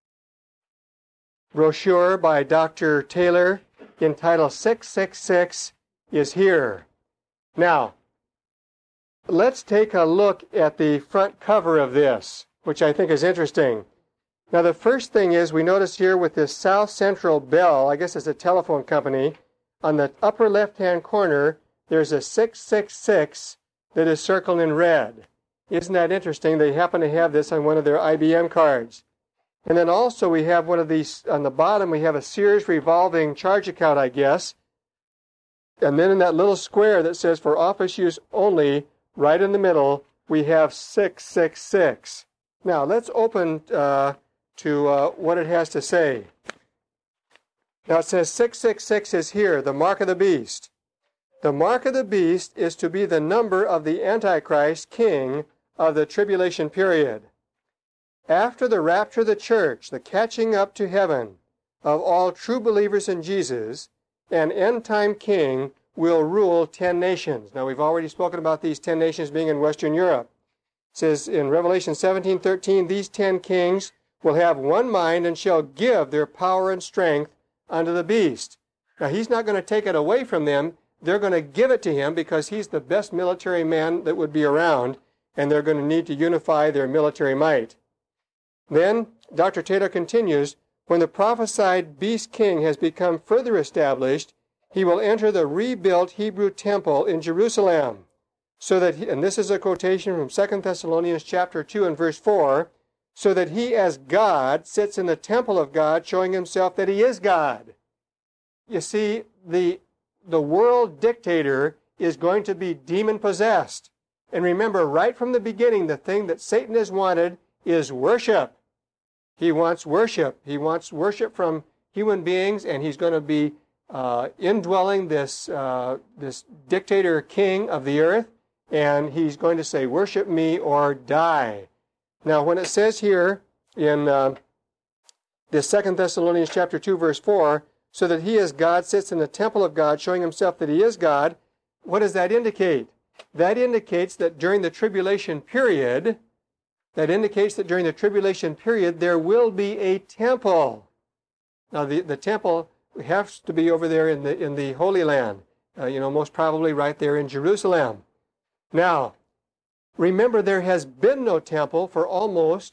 brochure by Doctor Taylor entitled six six six is Here. Now, let's take a look at the front cover of this, which I think is interesting. Now, the first thing is we notice here with this South Central Bell, I guess it's a telephone company, on the upper left-hand corner, there's a six six six that is circled in red. Isn't that interesting? They happen to have this on one of their I B M cards. And then also we have one of these, on the bottom we have a Sears revolving charge account, I guess. And then in that little square that says for office use only, right in the middle, we have six six six. Now, let's open uh, to uh, what it has to say. Now, it says six six six is here, the mark of the beast. The mark of the beast is to be the number of the Antichrist, king of the tribulation period. After the rapture of the church, the catching up to heaven of all true believers in Jesus, an end-time king will rule ten nations. Now, we've already spoken about these ten nations being in Western Europe. It says in Revelation seventeen thirteen, these ten kings will have one mind and shall give their power and strength unto the beast. Now, he's not going to take it away from them. They're going to give it to him because he's the best military man that would be around, and they're going to need to unify their military might. Then, Doctor Taylor continues, when the prophesied beast king has become further established, he will enter the rebuilt Hebrew temple in Jerusalem. So that, he, and this is a quotation from Second Thessalonians chapter two and verse four, so that he as God sits in the temple of God, showing himself that he is God. You see, the, the world dictator is going to be demon-possessed. And remember, right from the beginning, the thing that Satan has wanted is worship. He wants worship. He wants worship from human beings, and he's going to be uh, indwelling this, uh, this dictator king of the earth, and he's going to say, worship me or die. Now, when it says here in uh, this Second Thessalonians chapter two, verse four, so that he as God sits in the temple of God, showing himself that he is God, what does that indicate? That indicates that during the tribulation period, that indicates that during the tribulation period, there will be a temple. Now, the, the temple has to be over there in the, in the Holy Land, uh, you know, most probably right there in Jerusalem. Now, remember, there has been no temple for almost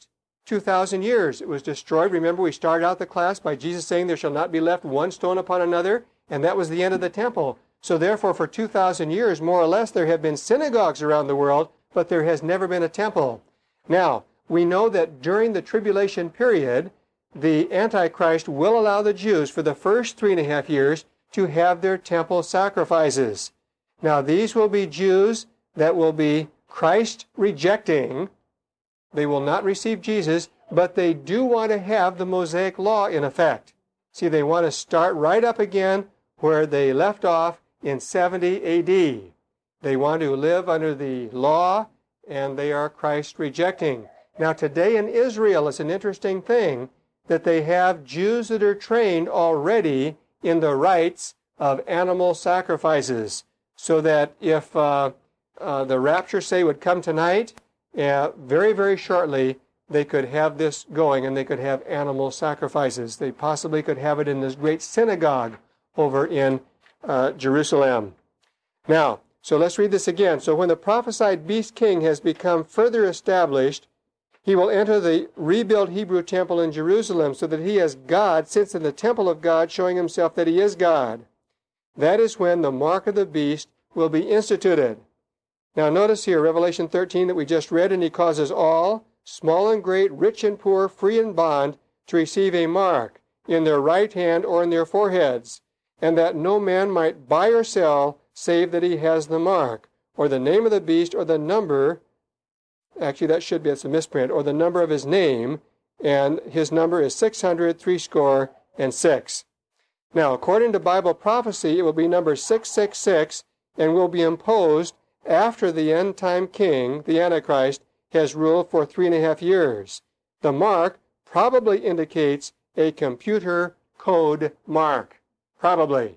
two thousand years. It was destroyed. Remember, we started out the class by Jesus saying there shall not be left one stone upon another, and that was the end of the temple. So therefore, for two thousand years, more or less, there have been synagogues around the world, but there has never been a temple. Now, we know that during the tribulation period, the Antichrist will allow the Jews for the first three and a half years to have their temple sacrifices. Now, these will be Jews that will be Christ rejecting. They will not receive Jesus, but they do want to have the Mosaic law in effect. See, they want to start right up again where they left off in seventy A D. They want to live under the law, and they are Christ rejecting. Now, today in Israel, it's an interesting thing that they have Jews that are trained already in the rites of animal sacrifices, so that if uh, uh, the rapture, say, would come tonight, uh, very, very shortly, they could have this going, and they could have animal sacrifices. They possibly could have it in this great synagogue over in uh, Jerusalem. Now, so let's read this again. So when the prophesied beast king has become further established, he will enter the rebuilt Hebrew temple in Jerusalem so that he as God sits in the temple of God, showing himself that he is God. That is when the mark of the beast will be instituted. Now notice here, Revelation thirteen that we just read, and he causes all, small and great, rich and poor, free and bond, to receive a mark in their right hand or in their foreheads, and that no man might buy or sell save that he has the mark, or the name of the beast, or the number. Actually, that should be, it's a misprint, or the number of his name, and his number is six hundred threescore and six. Now, according to Bible prophecy, it will be number six six six, and will be imposed after the end-time king, the Antichrist, has ruled for three and a half years. The mark probably indicates a computer code mark. Probably.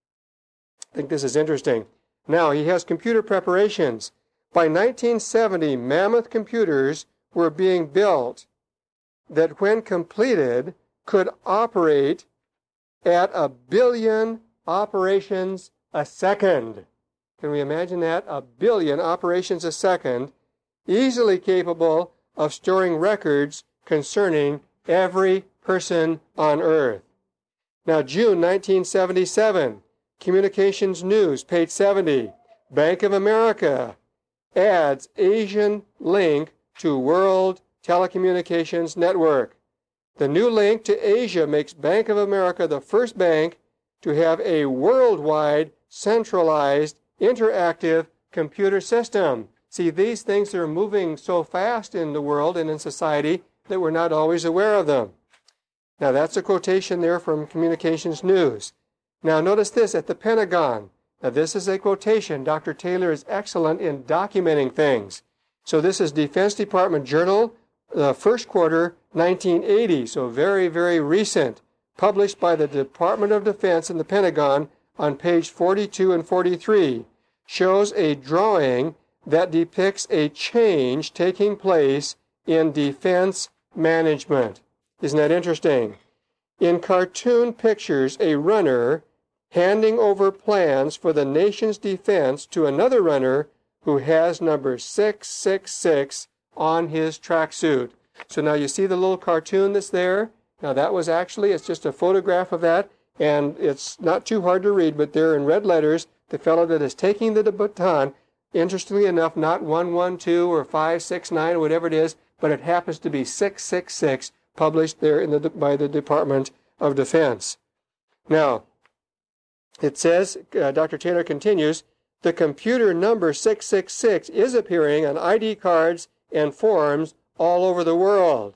I think this is interesting. Now, he has computer preparations. By nineteen seventy, mammoth computers were being built that, when completed, could operate at a billion operations a second. Can we imagine that? A billion operations a second, easily capable of storing records concerning every person on earth. Now, June nineteen seventy-seven, Communications News, page seventy, Bank of America adds Asian link to World Telecommunications Network. The new link to Asia makes Bank of America the first bank to have a worldwide, centralized, interactive computer system. See, these things are moving so fast in the world and in society that we're not always aware of them. Now, that's a quotation there from Communications News. Now, notice this at the Pentagon. Now, this is a quotation. Doctor Taylor is excellent in documenting things. So this is Defense Department Journal, the first quarter, nineteen eighty, so very, very recent, published by the Department of Defense in the Pentagon on page forty-two and forty-three, shows a drawing that depicts a change taking place in defense management. Isn't that interesting? In cartoon pictures, a runner handing over plans for the nation's defense to another runner who has number six six six on his tracksuit. So now you see the little cartoon that's there? Now that was actually, it's just a photograph of that, and it's not too hard to read, but there in red letters, the fellow that is taking the baton, interestingly enough, not one one two or five six nine or whatever it is, but it happens to be six six six, published there in the, by the Department of Defense. Now, it says, uh, Doctor Taylor continues, the computer number six six six is appearing on I D cards and forms all over the world.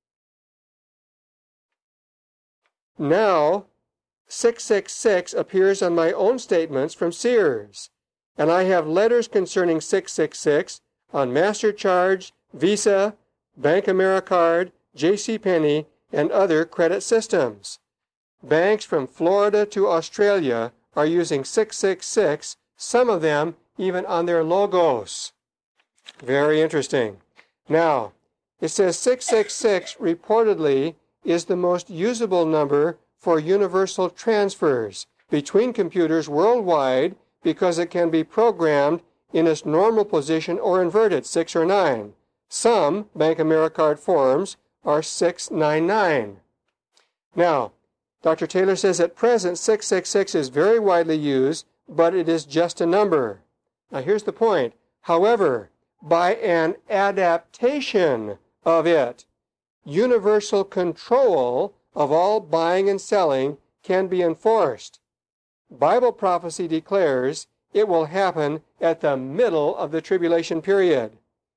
Now, six six six appears on my own statements from Sears, and I have letters concerning six six six on MasterCharge, Visa, Bank Americard, JCPenney, and other credit systems. Banks from Florida to Australia are using six six six, some of them even on their logos. Very interesting. Now, it says six six six reportedly is the most usable number for universal transfers between computers worldwide because it can be programmed in its normal position or inverted, six or nine. Some Bank Americard forms are six nine nine. Now, Doctor Taylor says at present six six six is very widely used, but it is just a number. Now here's the point. However, by an adaptation of it, universal control of all buying and selling can be enforced. Bible prophecy declares it will happen at the middle of the tribulation period.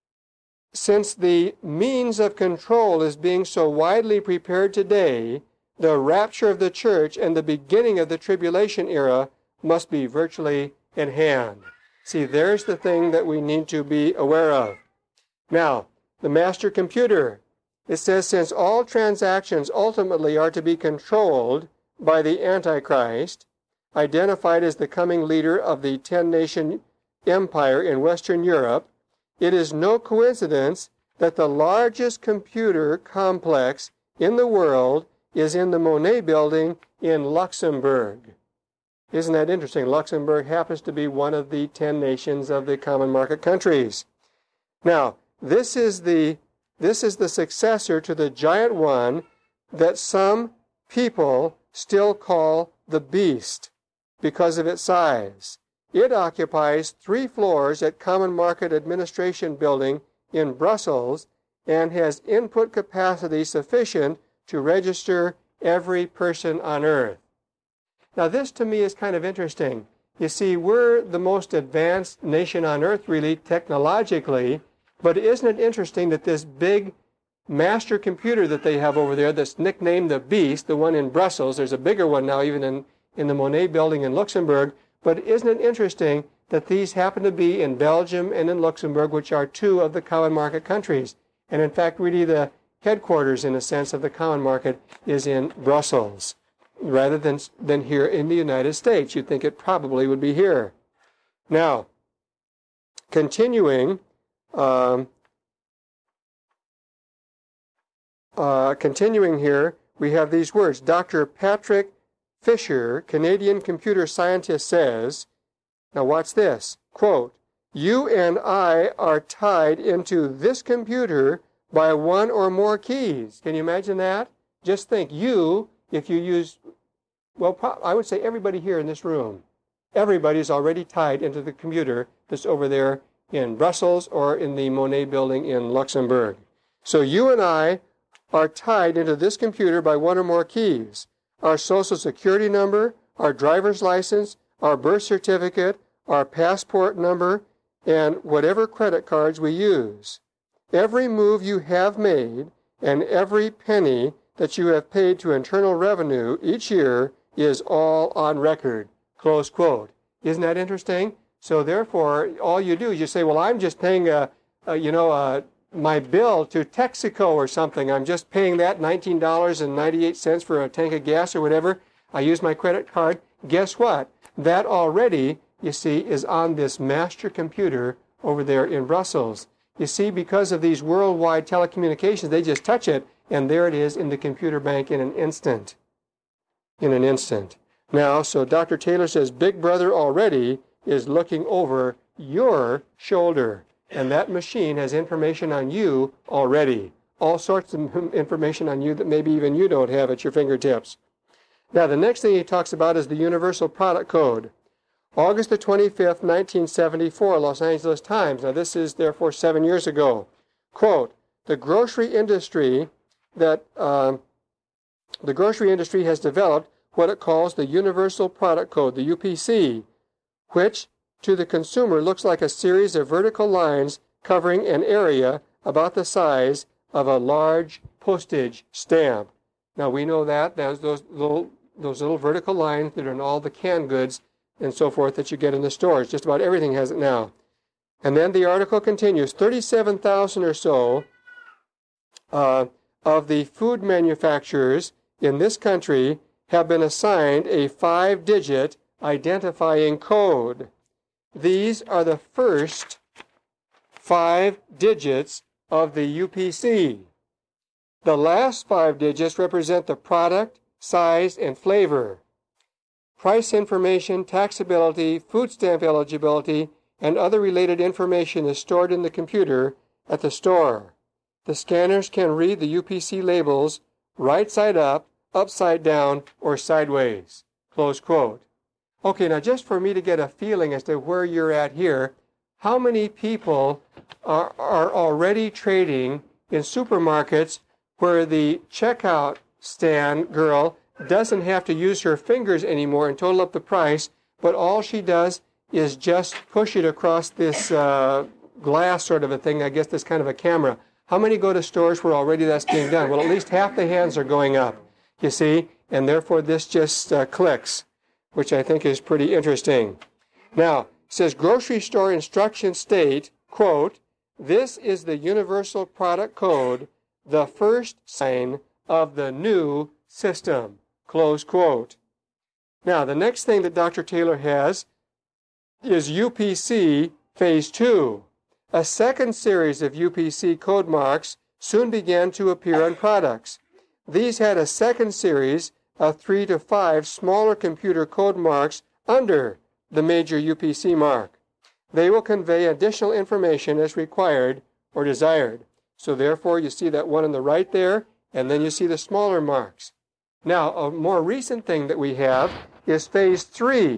Since the means of control is being so widely prepared today, the rapture of the church and the beginning of the tribulation era must be virtually at hand. See, there's the thing that we need to be aware of. Now, the master computer. It says, since all transactions ultimately are to be controlled by the Antichrist, identified as the coming leader of the ten-nation empire in Western Europe, it is no coincidence that the largest computer complex in the world is in the Monet Building in Luxembourg. Isn't that interesting? Luxembourg happens to be one of the ten nations of the common market countries. Now, this is the this is the successor to the giant one that some people still call the beast because of its size. It occupies three floors at Common Market Administration Building in Brussels and has input capacity sufficient to register every person on earth. Now this to me is kind of interesting. You see, we're the most advanced nation on earth really technologically, but isn't it interesting that this big master computer that they have over there that's nicknamed the Beast, the one in Brussels, there's a bigger one now even in, in the Monet Building in Luxembourg, but isn't it interesting that these happen to be in Belgium and in Luxembourg, which are two of the common market countries. And in fact, really the headquarters, in a sense, of the common market is in Brussels, rather than, than here in the United States. You'd think it probably would be here. Now, continuing, um, uh, continuing here, we have these words. Doctor Patrick Fisher, Canadian computer scientist, says, now watch this, quote, you and I are tied into this computer by one or more keys. Can you imagine that? Just think, you, if you use, well, I would say everybody here in this room, everybody's already tied into the computer that's over there in Brussels or in the Monet Building in Luxembourg. So you and I are tied into this computer by one or more keys. Our social security number, our driver's license, our birth certificate, our passport number, and whatever credit cards we use. Every move you have made and every penny that you have paid to Internal Revenue each year is all on record. Close quote. Isn't that interesting? So therefore, all you do is you say, well, I'm just paying a, a you know, a, my bill to Texaco or something. I'm just paying that nineteen dollars and ninety-eight cents for a tank of gas or whatever. I use my credit card. Guess what? That already, you see, is on this master computer over there in Brussels. You see, because of these worldwide telecommunications, they just touch it, and there it is in the computer bank in an instant. In an instant. Now, so Doctor Taylor says, Big Brother already is looking over your shoulder, and that machine has information on you already. All sorts of information on you that maybe even you don't have at your fingertips. Now, the next thing he talks about is the Universal Product Code. August the twenty-fifth, nineteen seventy-four, Los Angeles Times. Now, this is therefore seven years ago. Quote, the grocery industry that uh, the grocery industry has developed what it calls the Universal Product Code, the U P C, which to the consumer looks like a series of vertical lines covering an area about the size of a large postage stamp. Now, we know that. There's those little, those little vertical lines that are in all the canned goods and so forth that you get in the stores. Just about everything has it now. And then the article continues, thirty-seven thousand or so uh, of the food manufacturers in this country have been assigned a five-digit identifying code. These are the first five digits of the U P C. The last five digits represent the product, size, and flavor. Price information, taxability, food stamp eligibility, and other related information is stored in the computer at the store. The scanners can read the U P C labels right side up, upside down, or sideways. Close quote. Okay, now just for me to get a feeling as to where you're at here, how many people are, are already trading in supermarkets where the checkout stand girl doesn't have to use her fingers anymore and total up the price, but all she does is just push it across this uh, glass sort of a thing, I guess this kind of a camera. How many go to stores where already that's being done? Well, at least half the hands are going up, you see, and therefore this just uh, clicks, which I think is pretty interesting. Now, it says grocery store instructions state, quote, "This is the universal product code, the first sign of the new system," close quote. Now, the next thing that Doctor Taylor has is U P C Phase two. A second series of U P C code marks soon began to appear on products. These had a second series of three to five smaller computer code marks under the major U P C mark. They will convey additional information as required or desired. So therefore, you see that one on the right there, and then you see the smaller marks. Now, a more recent thing that we have is Phase three.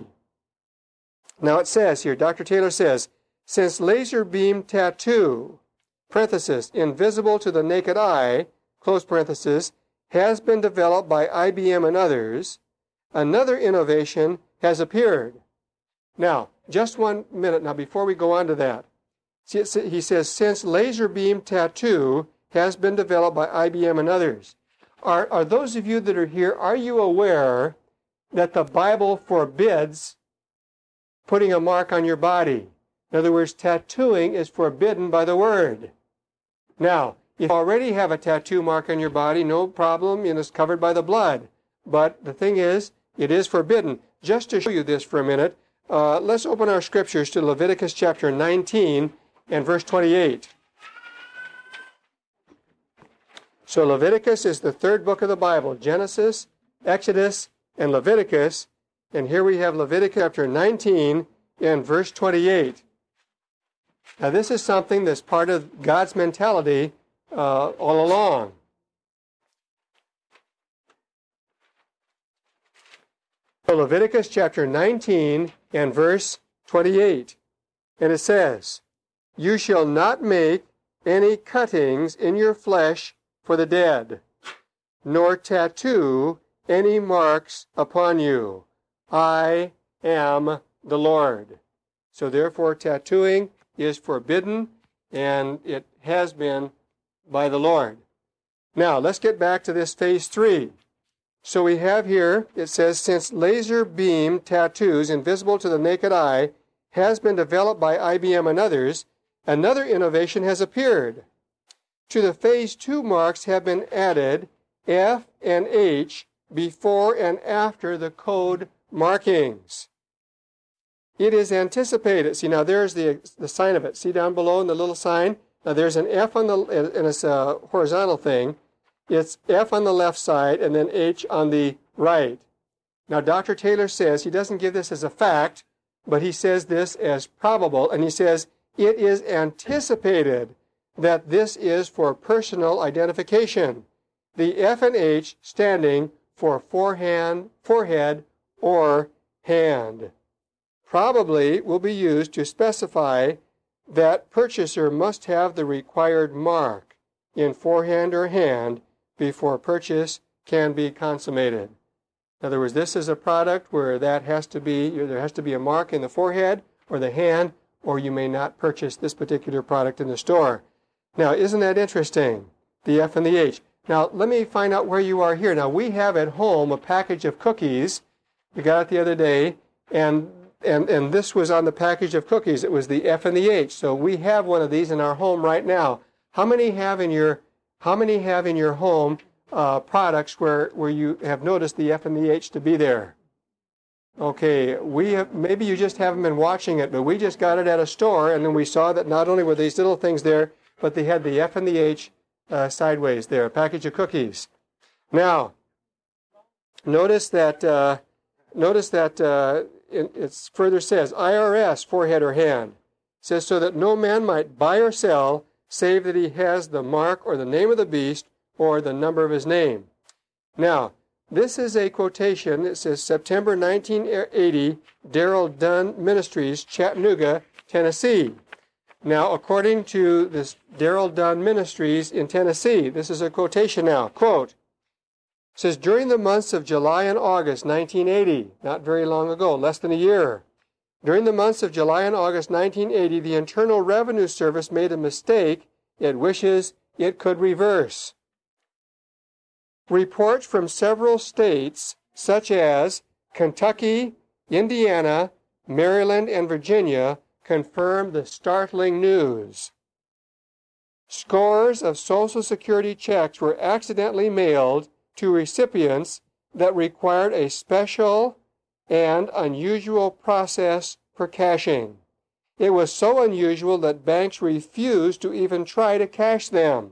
Now it says here, Doctor Taylor says, since laser beam tattoo, parenthesis, invisible to the naked eye, close parenthesis, has been developed by I B M and others, another innovation has appeared. Now, just one minute now before we go on to that. He says, since laser beam tattoo has been developed by I B M and others. Are, are those of you that are here, are you aware that the Bible forbids putting a mark on your body? In other words, tattooing is forbidden by the Word. Now, if you already have a tattoo mark on your body, no problem, and it's covered by the blood. But the thing is, it is forbidden. Just to show you this for a minute, uh, let's open our scriptures to Leviticus chapter nineteen and verse twenty-eight. So Leviticus is the third book of the Bible, Genesis, Exodus, and Leviticus. And here we have Leviticus chapter nineteen and verse twenty-eight. Now this is something that's part of God's mentality uh, all along. So Leviticus chapter nineteen and verse twenty-eight. And it says, "You shall not make any cuttings in your flesh for the dead, nor tattoo any marks upon you. I am the Lord." So therefore, tattooing is forbidden, and it has been by the Lord. Now, let's get back to this phase three. So we have here, it says, since laser beam tattoos invisible to the naked eye has been developed by I B M and others, another innovation has appeared. To the phase two marks have been added F and H before and after the code markings. It is anticipated. See, now there's the, the sign of it. See down below in the little sign? Now there's an F on the, and it's a horizontal thing. It's F on the left side and then H on the right. Now Doctor Taylor says, he doesn't give this as a fact, but he says this as probable, and he says, it is anticipated that this is for personal identification. The F and H standing for forehand, forehead or hand. Probably will be used to specify that purchaser must have the required mark in forehand or hand before purchase can be consummated. In other words, this is a product where that has to be, there has to be a mark in the forehead or the hand, or you may not purchase this particular product in the store. Now, isn't that interesting? The F and the H. Now, let me find out where you are here. Now, we have at home a package of cookies. We got it the other day, and And, and this was on the package of cookies. It was the F and the H. So we have one of these in our home right now. How many have in your How many have in your home uh, products where, where you have noticed the F and the H to be there? Okay, we have, maybe you just haven't been watching it, but we just got it at a store, and then we saw that not only were these little things there, but they had the F and the H uh, sideways there, a package of cookies. Now, notice that uh, notice that. Uh, It further says, I R S, forehead or hand, says so that no man might buy or sell save that he has the mark or the name of the beast or the number of his name. Now, this is a quotation. It says September nineteen eighty, Darrell Dunn Ministries, Chattanooga, Tennessee. Now, according to this Darrell Dunn Ministries in Tennessee, this is a quotation now, quote, says, during the months of July and August nineteen eighty, not very long ago, less than a year, during the months of July and August nineteen eighty, the Internal Revenue Service made a mistake it wishes it could reverse. Reports from several states, such as Kentucky, Indiana, Maryland, and Virginia, confirmed the startling news. Scores of Social Security checks were accidentally mailed to recipients that required a special and unusual process for cashing. It was so unusual that banks refused to even try to cash them.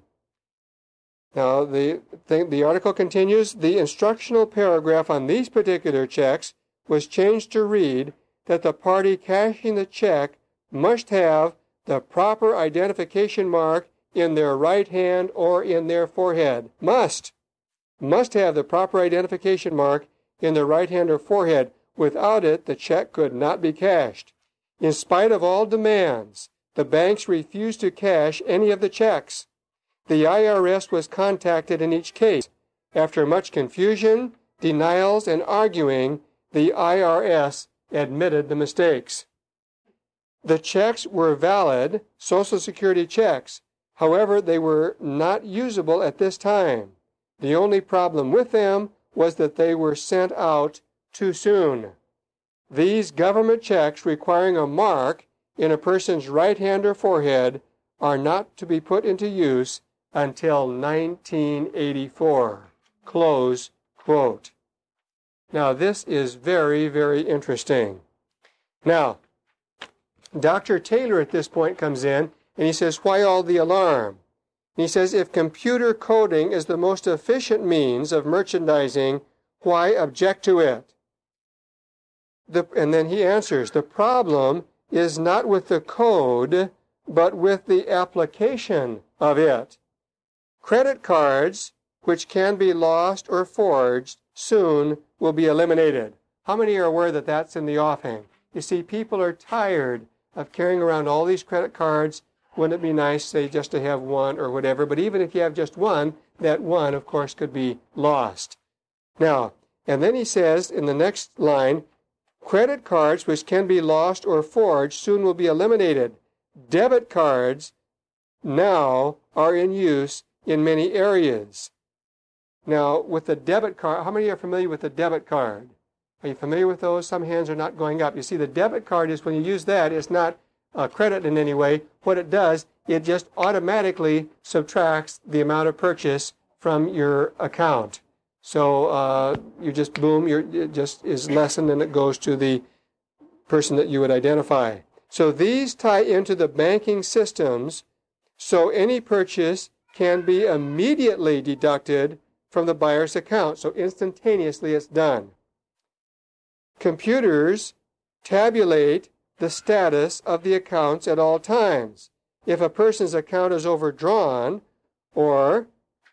Now, the, the, the article continues, the instructional paragraph on these particular checks was changed to read that the party cashing the check must have the proper identification mark in their right hand or in their forehead. Must. Must have the proper identification mark in their right hand or forehead. Without it, the check could not be cashed. In spite of all demands, the banks refused to cash any of the checks. The I R S was contacted in each case. After much confusion, denials, and arguing, the I R S admitted the mistakes. The checks were valid Social Security checks. However, they were not usable at this time. The only problem with them was that they were sent out too soon. These government checks requiring a mark in a person's right hand or forehead are not to be put into use until nineteen eighty-four. Close quote. Now, this is very, very interesting. Now, Doctor Taylor at this point comes in and he says, why all the alarm? And he says, if computer coding is the most efficient means of merchandising, why object to it? The, and then he answers, the problem is not with the code, but with the application of it. Credit cards, which can be lost or forged, soon will be eliminated. How many are aware that that's in the offing? You see, people are tired of carrying around all these credit cards. Wouldn't it be nice, say, just to have one or whatever? But even if you have just one, that one, of course, could be lost. Now, and then he says in the next line, credit cards which can be lost or forged soon will be eliminated. Debit cards now are in use in many areas. Now, with the debit card, how many are familiar with the debit card? Are you familiar with those? Some hands are not going up. You see, the debit card is when you use that, it's not uh, credit in any way. What it does, it just automatically subtracts the amount of purchase from your account. So uh, you just, boom, you're, it just is lessened and it goes to the person that you would identify. So these tie into the banking systems, so any purchase can be immediately deducted from the buyer's account. So instantaneously it's done. Computers tabulate the status of the accounts at all times. If a person's account is overdrawn or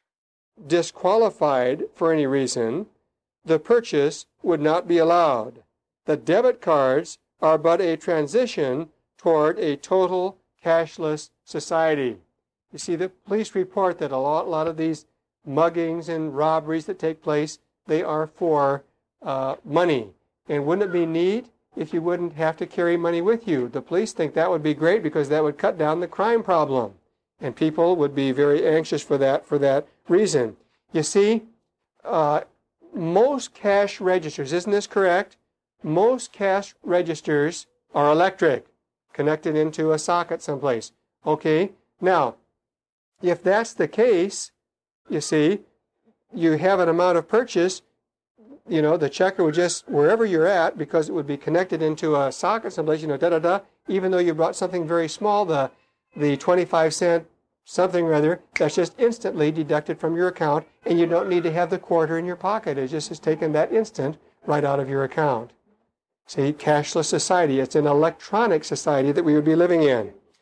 disqualified for any reason, the purchase would not be allowed. The debit cards are but a transition toward a total cashless society. You see, the police report that a lot, a lot of these muggings and robberies that take place, they are for uh, money. And wouldn't it be neat if you wouldn't have to carry money with you? The police think that would be great because that would cut down the crime problem. And people would be very anxious for that, for that reason. You see, uh, most cash registers, isn't this correct? Most cash registers are electric, connected into a socket someplace. Okay, now, if that's the case, you see, you have an amount of purchase, you know, the checker would just, wherever you're at, because it would be connected into a socket someplace, you know, da-da-da, even though you brought something very small, the, the twenty-five cent something or other, that's just instantly deducted from your account, and you don't need to have the quarter in your pocket. It just is taken that instant right out of your account. See, cashless society. It's an electronic society that we would be living in.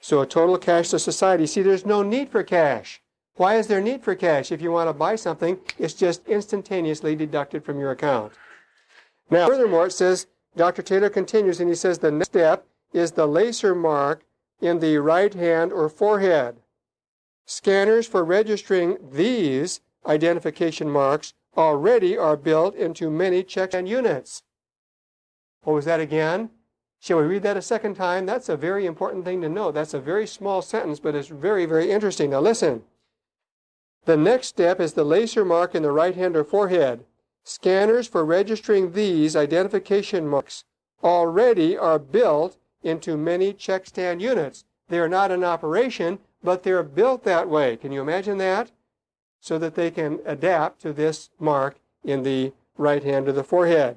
So a total cashless society. See, there's no need for cash. Why is there need for cash? If you want to buy something, it's just instantaneously deducted from your account. Now, furthermore, it says, Doctor Taylor continues, and he says the next step is the laser mark in the right hand or forehead. Scanners for registering these identification marks already are built into many checks and units. What was that again? Shall we read that a second time? That's a very important thing to know. That's a very small sentence, but it's very, very interesting. Now listen. The next step is the laser mark in the right hand or forehead. Scanners for registering these identification marks already are built into many check stand units. They are not in operation, but they're built that way. Can you imagine that? So that they can adapt to this mark in the right hand or the forehead.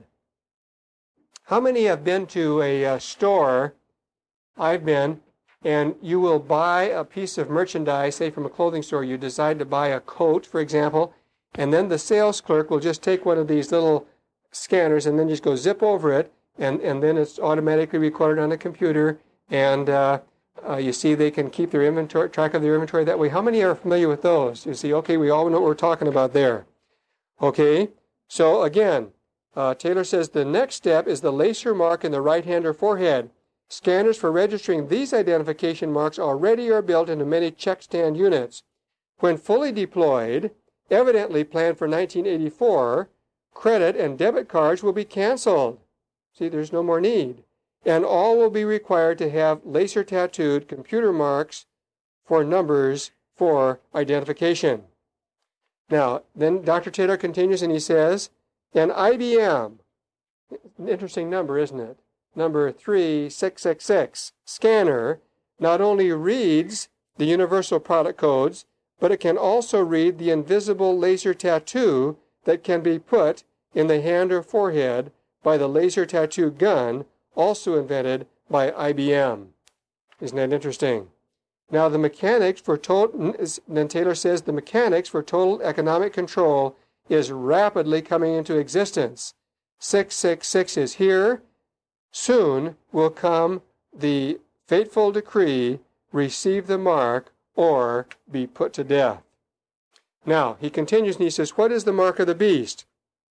How many have been to a uh, store? I've been, and you will buy a piece of merchandise, say from a clothing store. You decide to buy a coat, for example, and then the sales clerk will just take one of these little scanners and then just go zip over it, and, and then it's automatically recorded on a computer, and uh, uh, you see they can keep their inventory, track of their inventory that way. How many are familiar with those? You see, okay, we all know what we're talking about there. Okay, so again, Uh, Taylor says the next step is the laser mark in the right hand or forehead. Scanners for registering these identification marks already are built into many check stand units. When fully deployed, evidently planned for nineteen eighty-four, credit and debit cards will be canceled. See, there's no more need. And all will be required to have laser tattooed computer marks for numbers for identification. Now, then Doctor Taylor continues and he says, an I B M, an interesting number, isn't it? Number three six six six scanner not only reads the universal product codes, but it can also read the invisible laser tattoo that can be put in the hand or forehead by the laser tattoo gun, also invented by I B M. Isn't that interesting? Now the mechanics for total, then Taylor says the mechanics for total economic control is rapidly coming into existence. six six six is here. Soon will come the fateful decree, receive the mark or be put to death. Now, he continues and he says, what is the mark of the beast?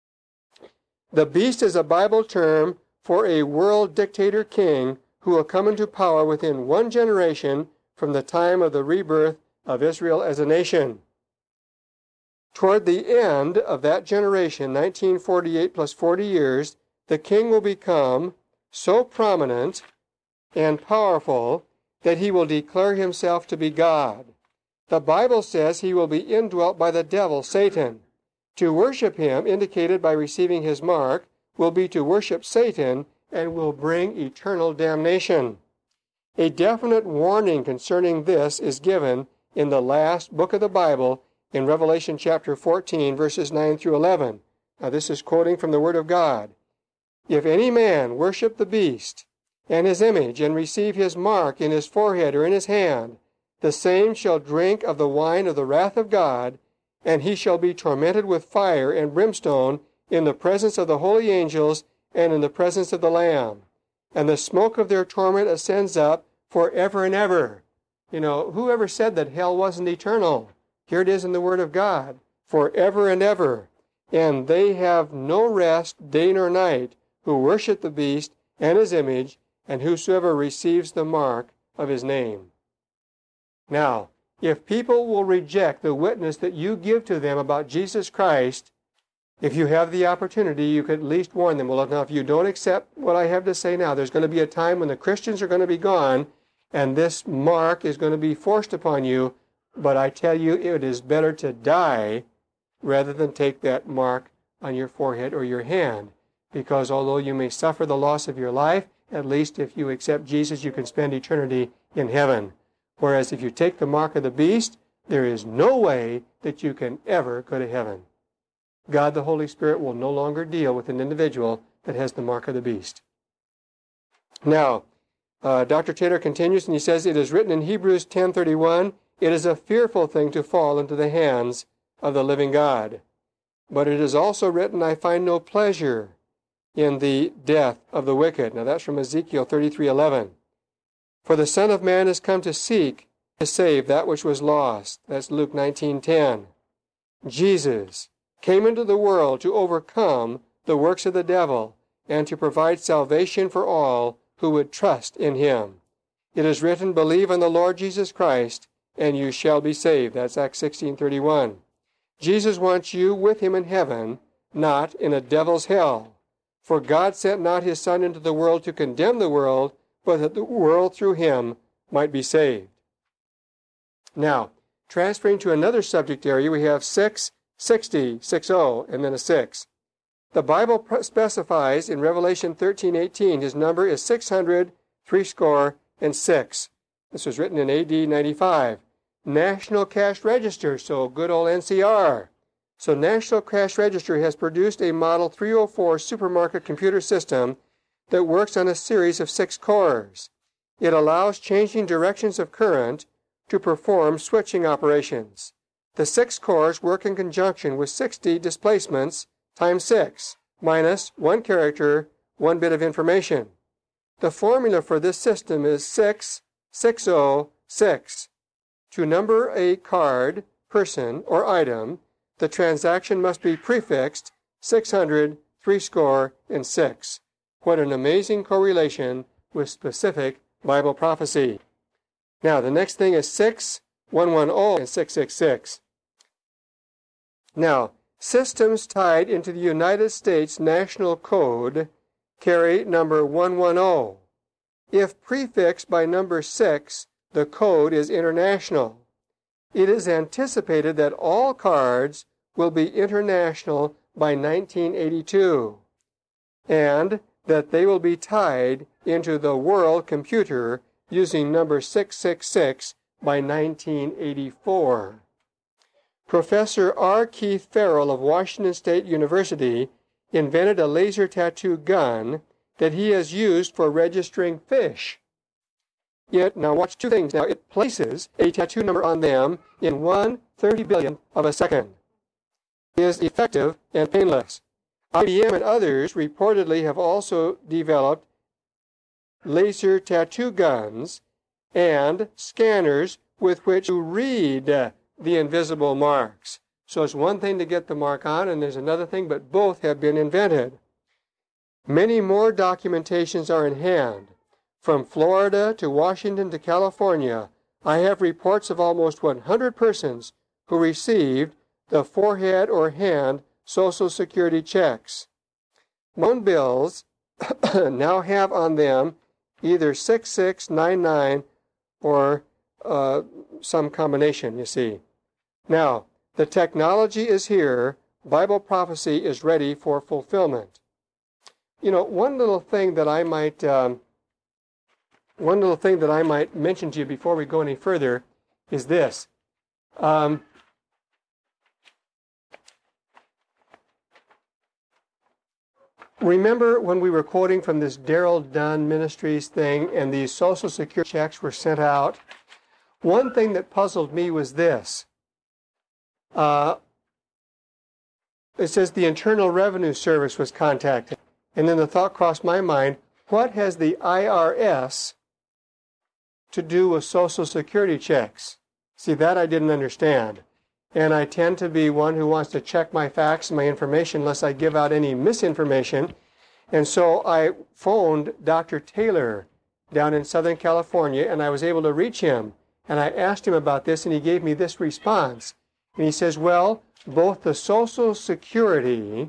The beast is a Bible term for a world dictator king who will come into power within one generation from the time of the rebirth of Israel as a nation. Toward the end of that generation, nineteen forty-eight plus forty years, the king will become so prominent and powerful that he will declare himself to be God. The Bible says he will be indwelt by the devil, Satan. To worship him, indicated by receiving his mark, will be to worship Satan and will bring eternal damnation. A definite warning concerning this is given in the last book of the Bible, in Revelation chapter fourteen, verses nine through eleven. Now this is quoting from the Word of God. If any man worship the beast and his image, and receive his mark in his forehead or in his hand, the same shall drink of the wine of the wrath of God, and he shall be tormented with fire and brimstone in the presence of the holy angels and in the presence of the Lamb. And the smoke of their torment ascends up forever and ever. You know, whoever said that hell wasn't eternal? Here it is in the Word of God, forever and ever. And they have no rest day nor night, who worship the beast and his image, and whosoever receives the mark of his name. Now, if people will reject the witness that you give to them about Jesus Christ, if you have the opportunity, you could at least warn them. Well, now, if you don't accept what I have to say now, there's going to be a time when the Christians are going to be gone, and this mark is going to be forced upon you. But I tell you, it is better to die rather than take that mark on your forehead or your hand. Because although you may suffer the loss of your life, at least if you accept Jesus, you can spend eternity in heaven. Whereas if you take the mark of the beast, there is no way that you can ever go to heaven. God the Holy Spirit will no longer deal with an individual that has the mark of the beast. Now, uh, Doctor Taylor continues and he says, it is written in Hebrews ten thirty-one, it is a fearful thing to fall into the hands of the living God. But it is also written, I find no pleasure in the death of the wicked. Now that's from Ezekiel thirty-three eleven. For the Son of Man is come to seek, to save that which was lost. That's Luke nineteen ten. Jesus came into the world to overcome the works of the devil and to provide salvation for all who would trust in him. It is written, believe on the Lord Jesus Christ, and you shall be saved. That's Acts sixteen thirty-one. Jesus wants you with him in heaven, not in a devil's hell. For God sent not his Son into the world to condemn the world, but that the world through him might be saved. Now, transferring to another subject area, we have six sixty, sixty, and then a six. The Bible specifies in Revelation thirteen eighteen his number is six hundred, three score, and six. This was written in A D ninety-five. National Cash Register, so good old N C R. So National Cash Register has produced a Model three oh four supermarket computer system that works on a series of six cores. It allows changing directions of current to perform switching operations. The six cores work in conjunction with sixty displacements times six, minus one character, one bit of information. The formula for this system is six six oh six. To number a card, person, or item, the transaction must be prefixed six hundred, three score, and six. What an amazing correlation with specific Bible prophecy. Now, the next thing is six one one zero and six six six. Now, systems tied into the United States National Code carry number one one zero. If prefixed by number six, the code is international. It is anticipated that all cards will be international by nineteen eighty-two, and that they will be tied into the world computer using number six six six by nineteen eighty-four. Professor R. Keith Farrell of Washington State University invented a laser tattoo gun that he has used for registering fish. It, now watch two things. Now it places a tattoo number on them in one thirty billionth of a second. It is effective and painless. I B M and others reportedly have also developed laser tattoo guns and scanners with which to read the invisible marks. So it's one thing to get the mark on, and there's another thing, but both have been invented. Many more documentations are in hand. From Florida to Washington to California, I have reports of almost one hundred persons who received the forehead or hand Social Security checks. Loan bills now have on them either six six nine nine or uh, some combination, you see. Now, the technology is here. Bible prophecy is ready for fulfillment. You know, one little thing that I might... Um, One little thing that I might mention to you before we go any further is this. Um, remember when we were quoting from this Darrell Dunn Ministries thing and these Social Security checks were sent out? One thing that puzzled me was this. Uh, it says the Internal Revenue Service was contacted. And then the thought crossed my mind, what has the I R S to do with Social Security checks? See, that I didn't understand. And I tend to be one who wants to check my facts and my information lest I give out any misinformation. And so I phoned Doctor Taylor down in Southern California, and I was able to reach him. And I asked him about this, and he gave me this response. And he says, well, both the Social Security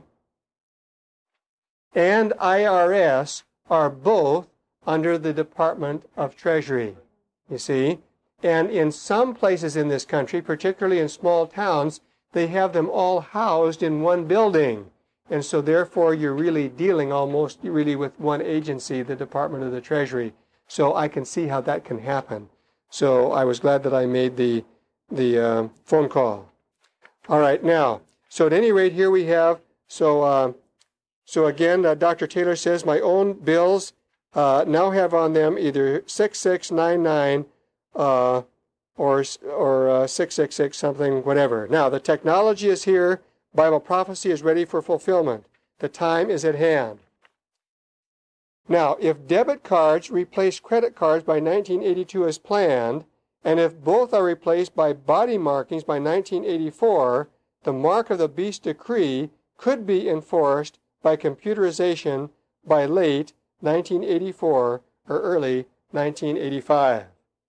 and I R S are both under the Department of Treasury. You see, and in some places in this country, particularly in small towns, they have them all housed in one building. And so therefore you're really dealing almost really with one agency, the Department of the Treasury. So I can see how that can happen. So I was glad that I made the, the uh, phone call. All right, now, so at any rate, here we have, so, uh, so again, uh, Doctor Taylor says, my own bills Uh, now have on them either six six nine nine uh, or or uh, six six six something, whatever. Now, the technology is here. Bible prophecy is ready for fulfillment. The time is at hand. Now, if debit cards replace credit cards by nineteen eighty-two as planned, and if both are replaced by body markings by nineteen eighty-four, the mark of the beast decree could be enforced by computerization by late nineteen eighty-four or early nineteen eighty-five.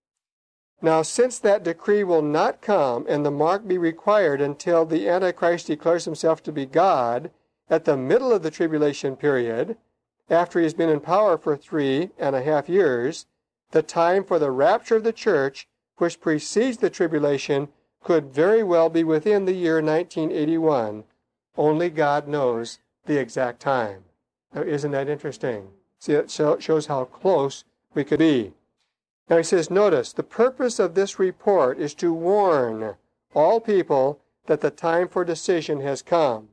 Now, since that decree will not come and the mark be required until the Antichrist declares himself to be God at the middle of the tribulation period, after he has been in power for three and a half years, the time for the rapture of the church, which precedes the tribulation, could very well be within the year nineteen eighty-one. Only God knows the exact time. Now, isn't that interesting? See, it shows how close we could be. Now he says, notice, the purpose of this report is to warn all people that the time for decision has come.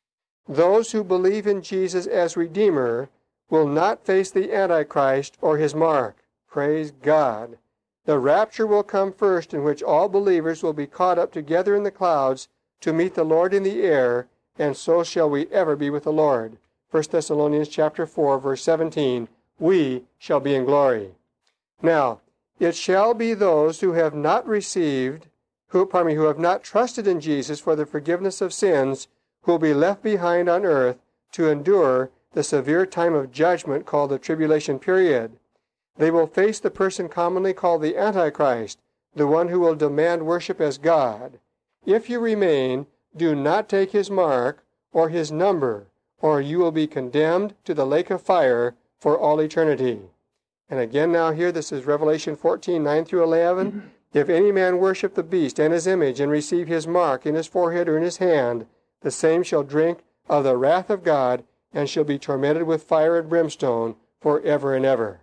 Those who believe in Jesus as Redeemer will not face the Antichrist or his mark. Praise God. The rapture will come first, in which all believers will be caught up together in the clouds to meet the Lord in the air, and so shall we ever be with the Lord. First Thessalonians chapter four, verse seventeen, we shall be in glory. Now, it shall be those who have not received, who, pardon me, who have not trusted in Jesus for the forgiveness of sins, who will be left behind on earth to endure the severe time of judgment called the tribulation period. They will face the person commonly called the Antichrist, the one who will demand worship as God. If you remain, do not take his mark or his number, or you will be condemned to the lake of fire for all eternity. And again now here, this is Revelation fourteen, nine through eleven. If any man worship the beast and his image, and receive his mark in his forehead or in his hand, the same shall drink of the wrath of God, and shall be tormented with fire and brimstone for ever and ever.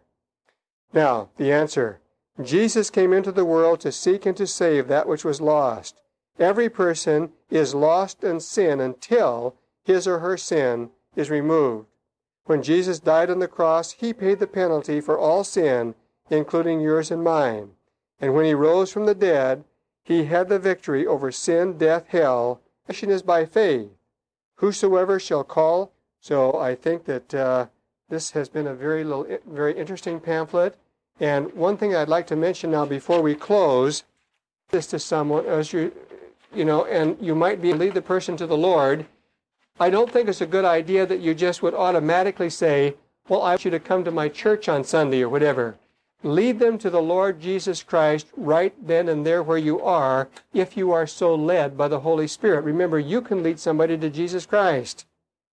Now, the answer. Jesus came into the world to seek and to save that which was lost. Every person is lost in sin until his or her sin is removed. When Jesus died on the cross, he paid the penalty for all sin, including yours and mine. And when he rose from the dead, he had the victory over sin, death, hell. Salvation is by faith. Whosoever shall call. So I think that uh, this has been a very little, very interesting pamphlet. And one thing I'd like to mention now before we close this to someone, as you, you know, and you might be lead the person to the Lord. I don't think it's a good idea that you just would automatically say, well, I want you to come to my church on Sunday or whatever. Lead them to the Lord Jesus Christ right then and there where you are, if you are so led by the Holy Spirit. Remember, you can lead somebody to Jesus Christ.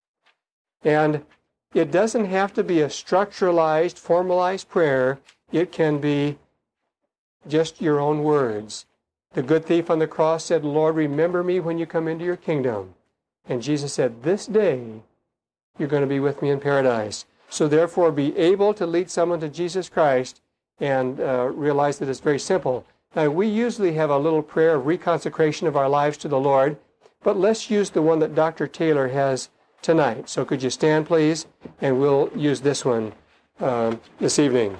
And it doesn't have to be a structuralized, formalized prayer. It can be just your own words. The good thief on the cross said, Lord, remember me when you come into your kingdom. And Jesus said, this day you're going to be with me in paradise. So therefore, be able to lead someone to Jesus Christ and uh, realize that it's very simple. Now, we usually have a little prayer of reconsecration of our lives to the Lord, but let's use the one that Doctor Taylor has tonight. So could you stand, please? And we'll use this one um, this evening.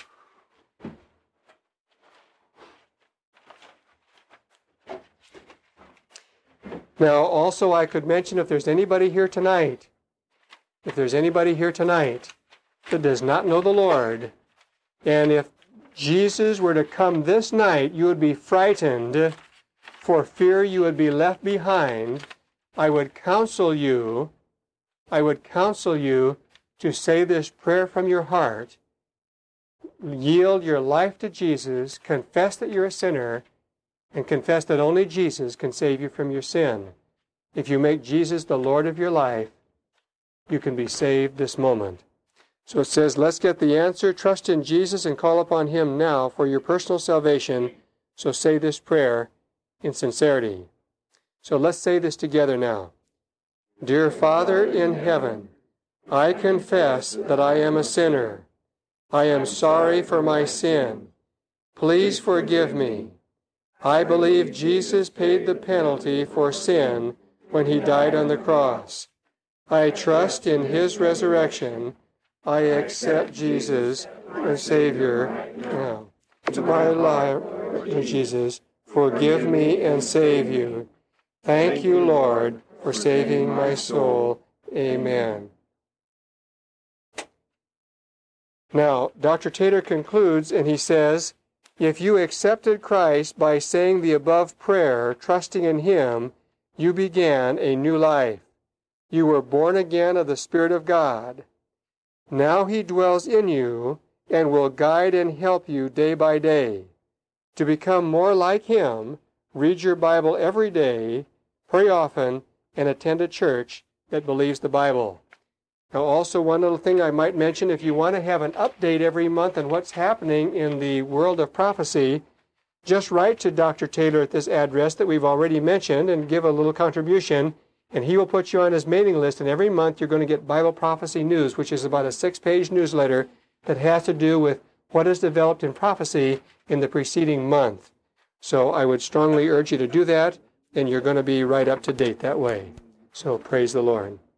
Now, also, I could mention if there's anybody here tonight, if there's anybody here tonight that does not know the Lord, and if Jesus were to come this night, you would be frightened for fear you would be left behind, I would counsel you, I would counsel you to say this prayer from your heart, yield your life to Jesus, confess that you're a sinner, and confess that only Jesus can save you from your sin. If you make Jesus the Lord of your life, you can be saved this moment. So it says, let's get the answer. Trust in Jesus and call upon him now for your personal salvation. So say this prayer in sincerity. So let's say this together now. Dear Father in heaven, I confess that I am a sinner. I am sorry for my sin. Please forgive me. I believe Jesus paid the penalty for sin when he died on the cross. I trust in his resurrection. I accept Jesus as Savior now. To my life, Lord Jesus, forgive me and save you. Thank you, Lord, for saving my soul. Amen. Now, Doctor Taylor concludes and he says, if you accepted Christ by saying the above prayer, trusting in Him, you began a new life. You were born again of the Spirit of God. Now He dwells in you and will guide and help you day by day. To become more like Him, read your Bible every day, pray often, and attend a church that believes the Bible. Now, also one little thing I might mention, if you want to have an update every month on what's happening in the world of prophecy, just write to Doctor Taylor at this address that we've already mentioned and give a little contribution, and he will put you on his mailing list, and every month you're going to get Bible Prophecy News, which is about a six-page newsletter that has to do with what is developed in prophecy in the preceding month. So I would strongly urge you to do that, and you're going to be right up to date that way. So praise the Lord.